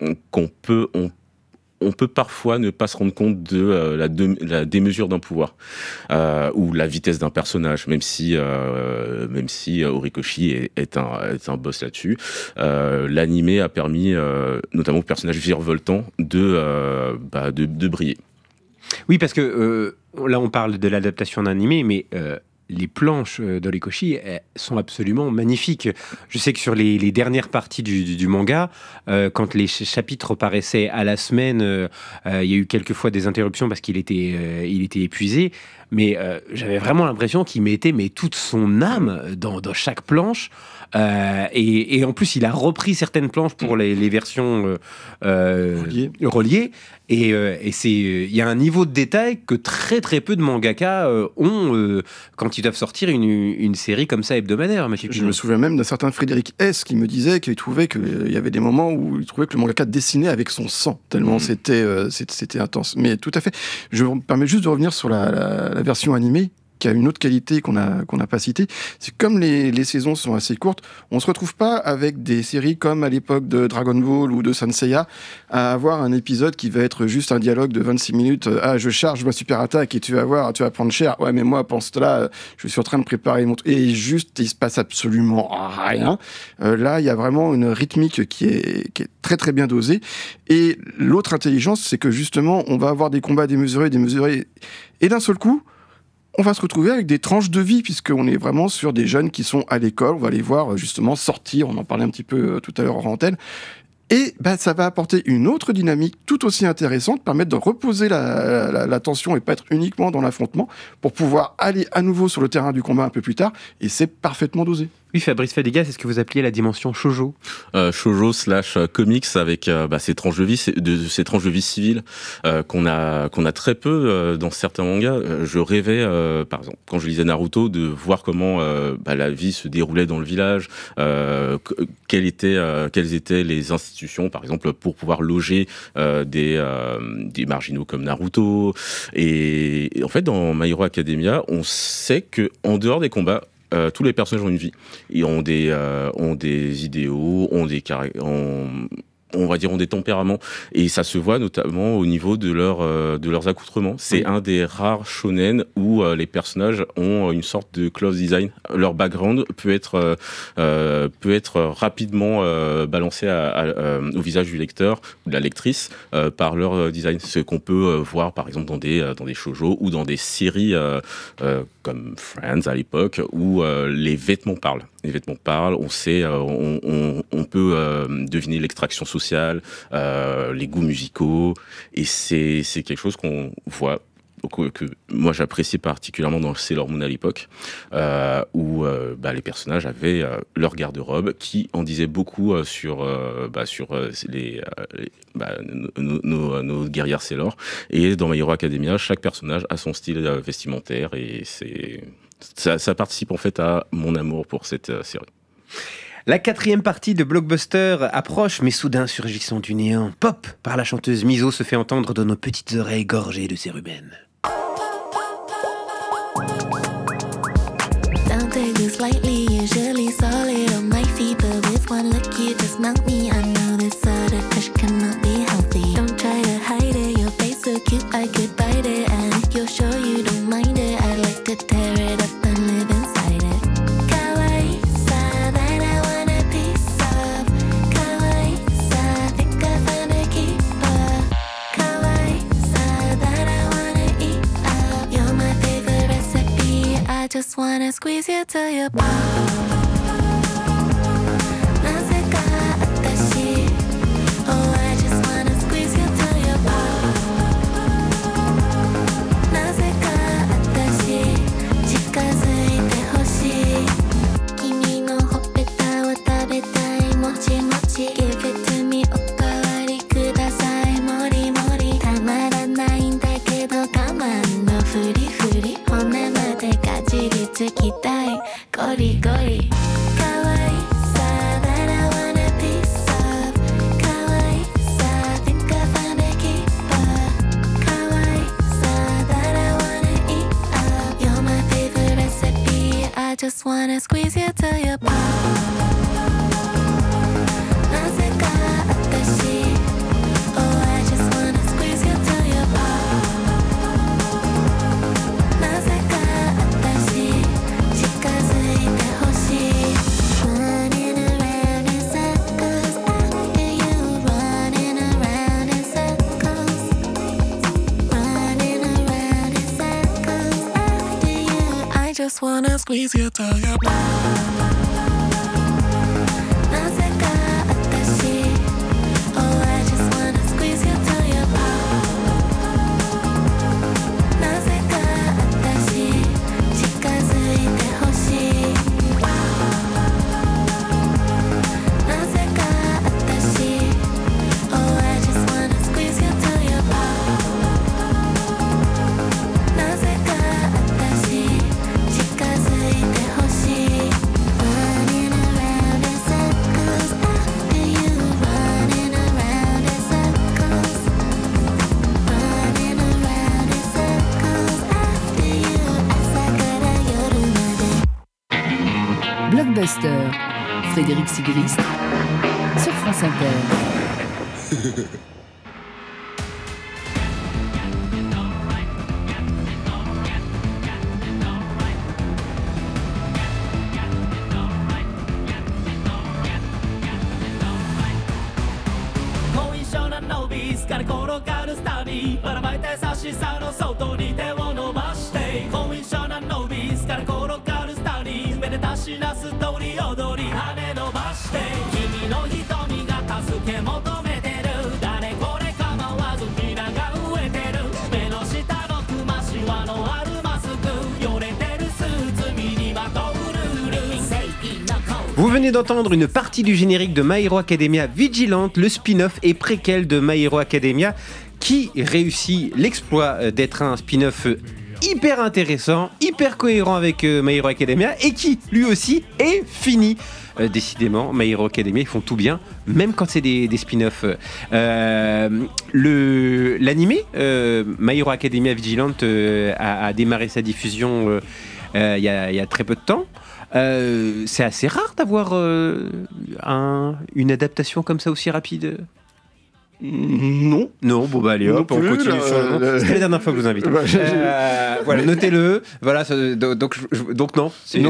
on peut parfois ne pas se rendre compte de la démesure d'un pouvoir ou la vitesse d'un personnage, même si Horikoshi est un boss là-dessus. L'animé a permis, notamment aux personnages virevoltants, de briller. Oui, parce que là, on parle de l'adaptation d'un animé, mais les planches d'Horikoshi sont absolument magnifiques. Je sais que sur les dernières parties du manga, quand les chapitres paraissaient à la semaine, il y a eu quelques fois des interruptions parce qu'il était épuisé. Mais j'avais vraiment l'impression qu'il mettait toute son âme dans chaque planche. Et en plus, il a repris certaines planches pour les versions reliées. Et il y a un niveau de détail que très très peu de mangaka ont quand ils doivent sortir une série comme ça hebdomadaire. Je me souviens même d'un certain Frédéric S. qui me disait qu'il trouvait qu'il y avait des moments où il trouvait que le mangaka dessinait avec son sang, tellement c'était intense. Mais tout à fait. Je me permets juste de revenir sur la version animée, qui a une autre qualité qu'on n'a pas citée. C'est comme les saisons sont assez courtes, on ne se retrouve pas avec des séries comme à l'époque de Dragon Ball ou de Saint Seiya, à avoir un épisode qui va être juste un dialogue de 26 minutes. Ah, je charge ma super attaque et tu vas prendre cher. Ouais, mais moi, pendant ce temps-là, je suis en train de préparer mon truc. Et juste, il se passe absolument rien. Là, il y a vraiment une rythmique qui est très très bien dosée. Et l'autre intelligence, c'est que justement, on va avoir des combats démesurés, et d'un seul coup, on va se retrouver avec des tranches de vie, puisqu'on est vraiment sur des jeunes qui sont à l'école. On va les voir justement sortir, on en parlait un petit peu tout à l'heure en antenne. Et ça va apporter une autre dynamique tout aussi intéressante, permettre de reposer la tension et pas être uniquement dans l'affrontement, pour pouvoir aller à nouveau sur le terrain du combat un peu plus tard, et c'est parfaitement dosé. Oui, Fabrice Fadiga, c'est ce que vous appeliez la dimension shoujo. Shoujo / comics avec ces tranches de vie, ces tranches de vie civiles qu'on a très peu dans certains mangas. Je rêvais, par exemple, quand je lisais Naruto, de voir comment la vie se déroulait dans le village, quelles étaient les institutions, par exemple, pour pouvoir loger des marginaux comme Naruto. Et en fait, dans My Hero Academia, on sait que en dehors des combats, tous les personnages ont une vie. Ils ont des idéaux, ont des tempéraments, et ça se voit notamment au niveau de leurs accoutrements. C'est un des rares shonen où les personnages ont une sorte de close design. Leur background peut être rapidement balancé au visage du lecteur ou de la lectrice par leur design. Ce qu'on peut voir par exemple dans des shoujo ou dans des séries comme Friends à l'époque, où les vêtements parlent. Les vêtements parlent, on sait, on peut deviner l'extraction sociale, les goûts musicaux, et c'est quelque chose qu'on voit, que moi j'apprécie particulièrement dans Sailor Moon à l'époque, où les personnages avaient leur garde-robe qui en disait beaucoup sur nos guerrières Sailor. Et dans My Hero Academia, chaque personnage a son style vestimentaire, et ça participe en fait à mon amour pour cette série. La 4e partie de Blockbuster approche, mais soudain, surgissant du néant, pop par la chanteuse Miso se fait entendre dans nos petites oreilles gorgées de cérubène. Don't take this lightly, usually solid on my feet, but with one look you just melt me. I know this sort of crush cannot be healthy. Don't try to hide it, your face so cute I could bite it, and if you're sure you don't mind it, I'd like to tear it up and live inside it. Kawaii-sa that I want a piece of. Kawaii-sa, think I found a keeper. Kawaii-sa that I wanna eat up. You're my favorite recipe, I just wanna squeeze you till you pop. Nazeka atashi, oh I just wanna squeeze you till you pop. Nazeka atashi, chikazuite hoshii. Kimi no hoppeta wo tabetai, mochi mochi. Give it to me, okawari kudasai, mori mori. Tamaranaiんだけど我慢のふりふり。骨までかじりつきたい、ゴリゴリ。Kawaii-sa that I want a piece of. Kawaii-sa, think I found a keeper. Kawaii-sa that I wanna eat up. You're my favorite recipe, I just wanna squeeze you till you pop. Nazeka atashi, oh I just wanna squeeze you till you pop. Nazeka atashi, chikazuite hoshii. Running around in circles after you, running around in circles. Running around in circles after you, I just wanna squeeze you till you pop. Nazeka atashi, oh I just wanna squeeze you till you pop. Nazeka atashi, chikazuite hoshii. Nazeka atashi, oh I just wanna squeeze you till you pop. Nazeka atashi, chikazuite hoshii. Running around in circles after you, running around in circles. Running around in circles after you, 朝から夜まで。 Blockbuster, Frédéric Sigrist, sur France Inter. venez d'entendre une partie du générique de My Hero Academia Vigilante, le spin-off et préquel de My Hero Academia, qui réussit l'exploit d'être un spin-off hyper intéressant, hyper cohérent avec My Hero Academia, et qui, lui aussi, est fini. Décidément, My Hero Academia, ils font tout bien, même quand c'est des spin-offs. L'animé, My Hero Academia Vigilante, a démarré sa diffusion il y a très peu de temps. C'est assez rare d'avoir une adaptation comme ça aussi rapide. Non. Non, bon bah allez hop, on continue sur le nom. C'était la dernière fois que je vous invite. Voilà, notez-le. Voilà, donc non. C'est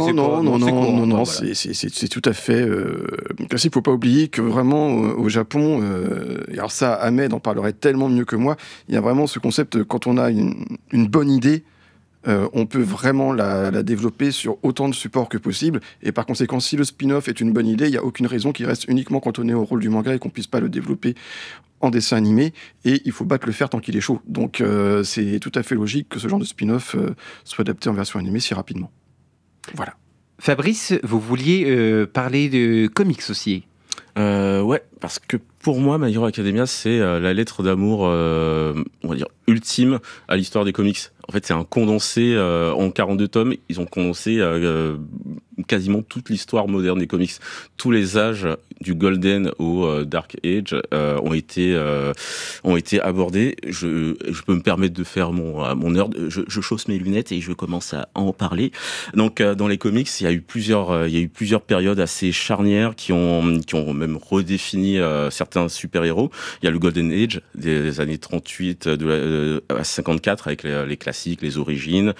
tout à fait classique. Faut pas oublier que vraiment au Japon, et alors ça, Ahmed en parlerait tellement mieux que moi. Il y a vraiment ce concept quand on a une bonne idée. On peut vraiment la développer sur autant de supports que possible, et par conséquent, si le spin-off est une bonne idée, il n'y a aucune raison qu'il reste uniquement cantonné au rôle du manga et qu'on puisse pas le développer en dessin animé, et il faut battre le fer tant qu'il est chaud. Donc c'est tout à fait logique que ce genre de spin-off soit adapté en version animée si rapidement. Voilà. Fabrice, vous vouliez parler de comics aussi. Ouais, parce que pour moi, My Hero Academia, c'est la lettre d'amour, on va dire, ultime à l'histoire des comics. En fait, c'est un condensé en 42 tomes. Ils ont condensé quasiment toute l'histoire moderne des comics. Tous les âges, du Golden au Dark Age, ont été abordés. Je peux me permettre de faire mon nerd. Je chausse mes lunettes et je commence à en parler. Donc, dans les comics, il y a eu plusieurs périodes assez charnières qui ont même redéfini certains super-héros. Il y a le Golden Age des années 38 à 54 avec les classiques, les origines.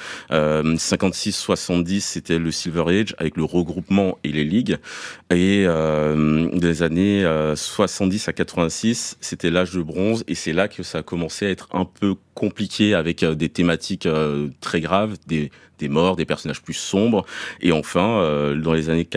56-70, c'était le Silver Age avec le regroupement et les ligues. Et des années 70 à 86, c'était l'âge de bronze, et c'est là que ça a commencé à être un peu compliqué avec des thématiques très graves, des morts, des personnages plus sombres. Et enfin, dans les années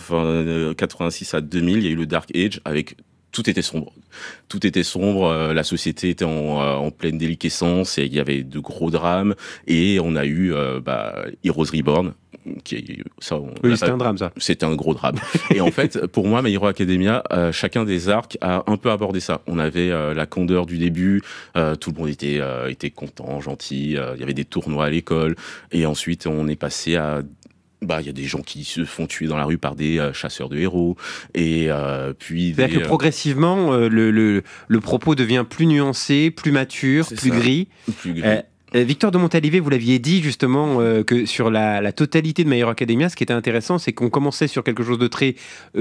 86 à 2000, il y a eu le Dark Age avec tout était sombre. Tout était sombre, la société était en pleine déliquescence, et il y avait de gros drames, et on a eu Heroes Reborn, c'était un drame, ça. C'était un gros drame. Et en fait, pour moi, My Hero Academia, chacun des arcs a un peu abordé ça. On avait la candeur du début, tout le monde était content, gentil, il y avait des tournois à l'école, et ensuite on est passé à... il y a des gens qui se font tuer dans la rue par des chasseurs de héros, et puis... C'est-à-dire que progressivement, le propos devient plus nuancé, plus mature, plus gris. Victor de Montalivet, vous l'aviez dit justement que sur la totalité de My Hero Academia, ce qui était intéressant, c'est qu'on commençait sur quelque chose de très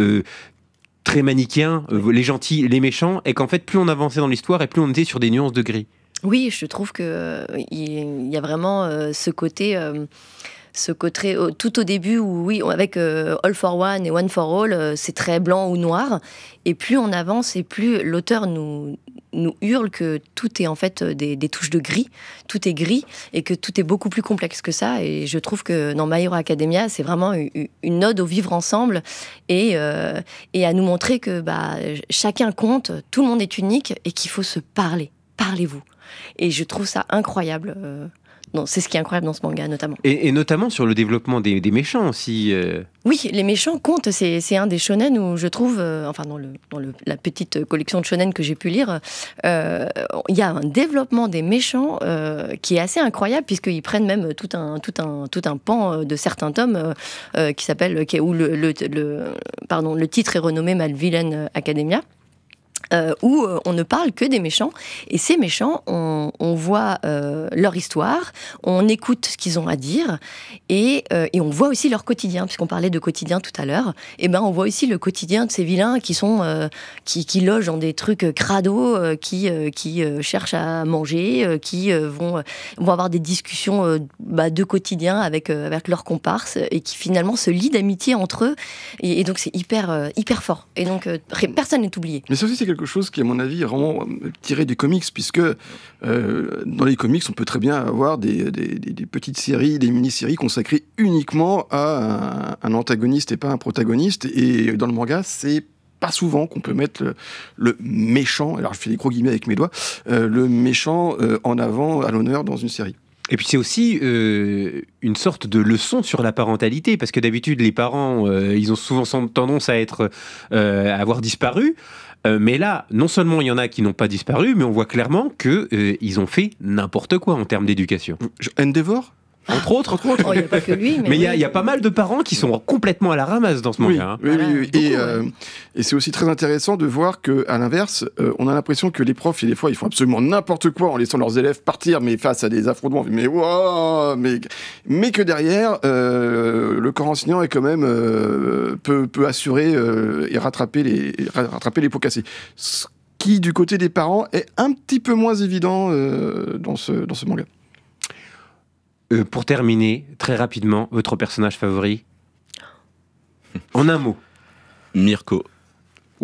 manichéen, les gentils, les méchants, et qu'en fait, plus on avançait dans l'histoire, et plus on était sur des nuances de gris. Oui, je trouve qu'il y a vraiment ce côté tout au début où, oui, avec All for One et One for All, c'est très blanc ou noir. Et plus on avance, et plus l'auteur nous hurle que tout est en fait des touches de gris. Tout est gris, et que tout est beaucoup plus complexe que ça. Et je trouve que dans My Hero Academia, c'est vraiment une ode au vivre ensemble, et à nous montrer que chacun compte, tout le monde est unique, et qu'il faut se parler. Parlez-vous. Et je trouve ça incroyable. C'est ce qui est incroyable dans ce manga, notamment. Et notamment sur le développement des méchants aussi. Oui, les méchants comptent. C'est un des shonen où je trouve, dans la petite collection de shonen que j'ai pu lire, il y a un développement des méchants qui est assez incroyable, puisqu'ils prennent même tout un pan de certains tomes qui s'appelle, où le titre est renommé My Villain Academia. Où on ne parle que des méchants, et ces méchants, on voit leur histoire, on écoute ce qu'ils ont à dire, et on voit aussi leur quotidien, puisqu'on parlait de quotidien tout à l'heure. Et on voit aussi le quotidien de ces vilains qui sont qui logent dans des trucs crado, qui cherchent à manger, qui vont avoir des discussions de quotidien avec leurs comparses, et qui finalement se lient d'amitié entre eux, et donc c'est hyper fort. Et donc personne n'est oublié. Mais ça aussi, c'est quelque chose qui, à mon avis, est vraiment tiré des comics, puisque dans les comics, on peut très bien avoir des petites séries, des mini-séries consacrées uniquement à un antagoniste et pas un protagoniste. Et dans le manga, c'est pas souvent qu'on peut mettre le méchant, alors je fais des gros guillemets avec mes doigts, le méchant en avant, à l'honneur dans une série. Et puis c'est aussi une sorte de leçon sur la parentalité, parce que d'habitude les parents, ils ont souvent tendance à avoir disparu. Mais là, non seulement il y en a qui n'ont pas disparu, mais on voit clairement qu'ils ont fait n'importe quoi en termes d'éducation. Endeavor ? Entre autres. Oh, il n'y a pas que lui. Mais il y a pas mal de parents qui sont complètement à la ramasse dans ce manga. Oui. Et c'est aussi très intéressant de voir qu'à l'inverse, on a l'impression que les profs, des fois, ils font absolument n'importe quoi en laissant leurs élèves partir, mais face à des affrontements. Mais que derrière, le corps enseignant est quand même peut assurer et rattraper les pots cassés. Ce qui, du côté des parents, est un petit peu moins évident dans ce manga. Pour terminer, très rapidement, votre personnage favori ? En un mot. Mirko. Oui !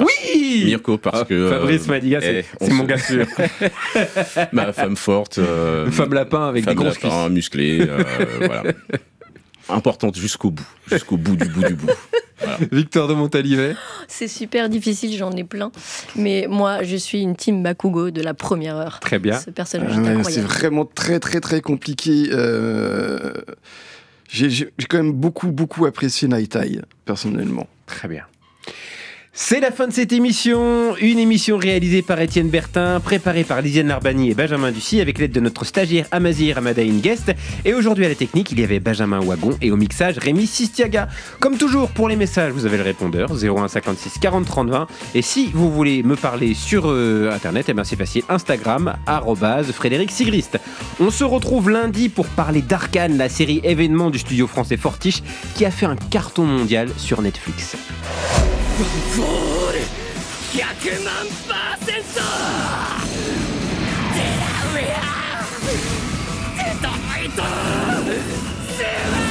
Mirko, parce que... Fabrice m'a dit, c'est mon gars sûr. Femme forte. Femme lapin avec des grosses cuisses. Femme lapin, musclée, voilà. Importante jusqu'au bout du bout. Voilà. Victor de Montalivet. C'est super difficile, j'en ai plein. Mais moi, je suis une team Bakugo de la première heure. Très bien. Ce personnage est incroyable. C'est vraiment très, très, très compliqué. J'ai quand même beaucoup apprécié Night Eye, personnellement. Très bien. C'est la fin de cette émission, une émission réalisée par Étienne Bertin, préparée par Lisiane Narbani et Benjamin Ducy, avec l'aide de notre stagiaire Amazir Amadaïn Guest. Et aujourd'hui à la technique, il y avait Benjamin Wagon et au mixage Rémi Sistiaga. Comme toujours, pour les messages, vous avez le répondeur 01 56 40 30 20. Et si vous voulez me parler sur Internet, c'est facile, Instagram, @Frédéric Sigrist. On se retrouve lundi pour parler d'Arcane, la série événement du studio français Fortiche, qui a fait un carton mondial sur Netflix. ゴール100万%デラウェアデトロイトセブン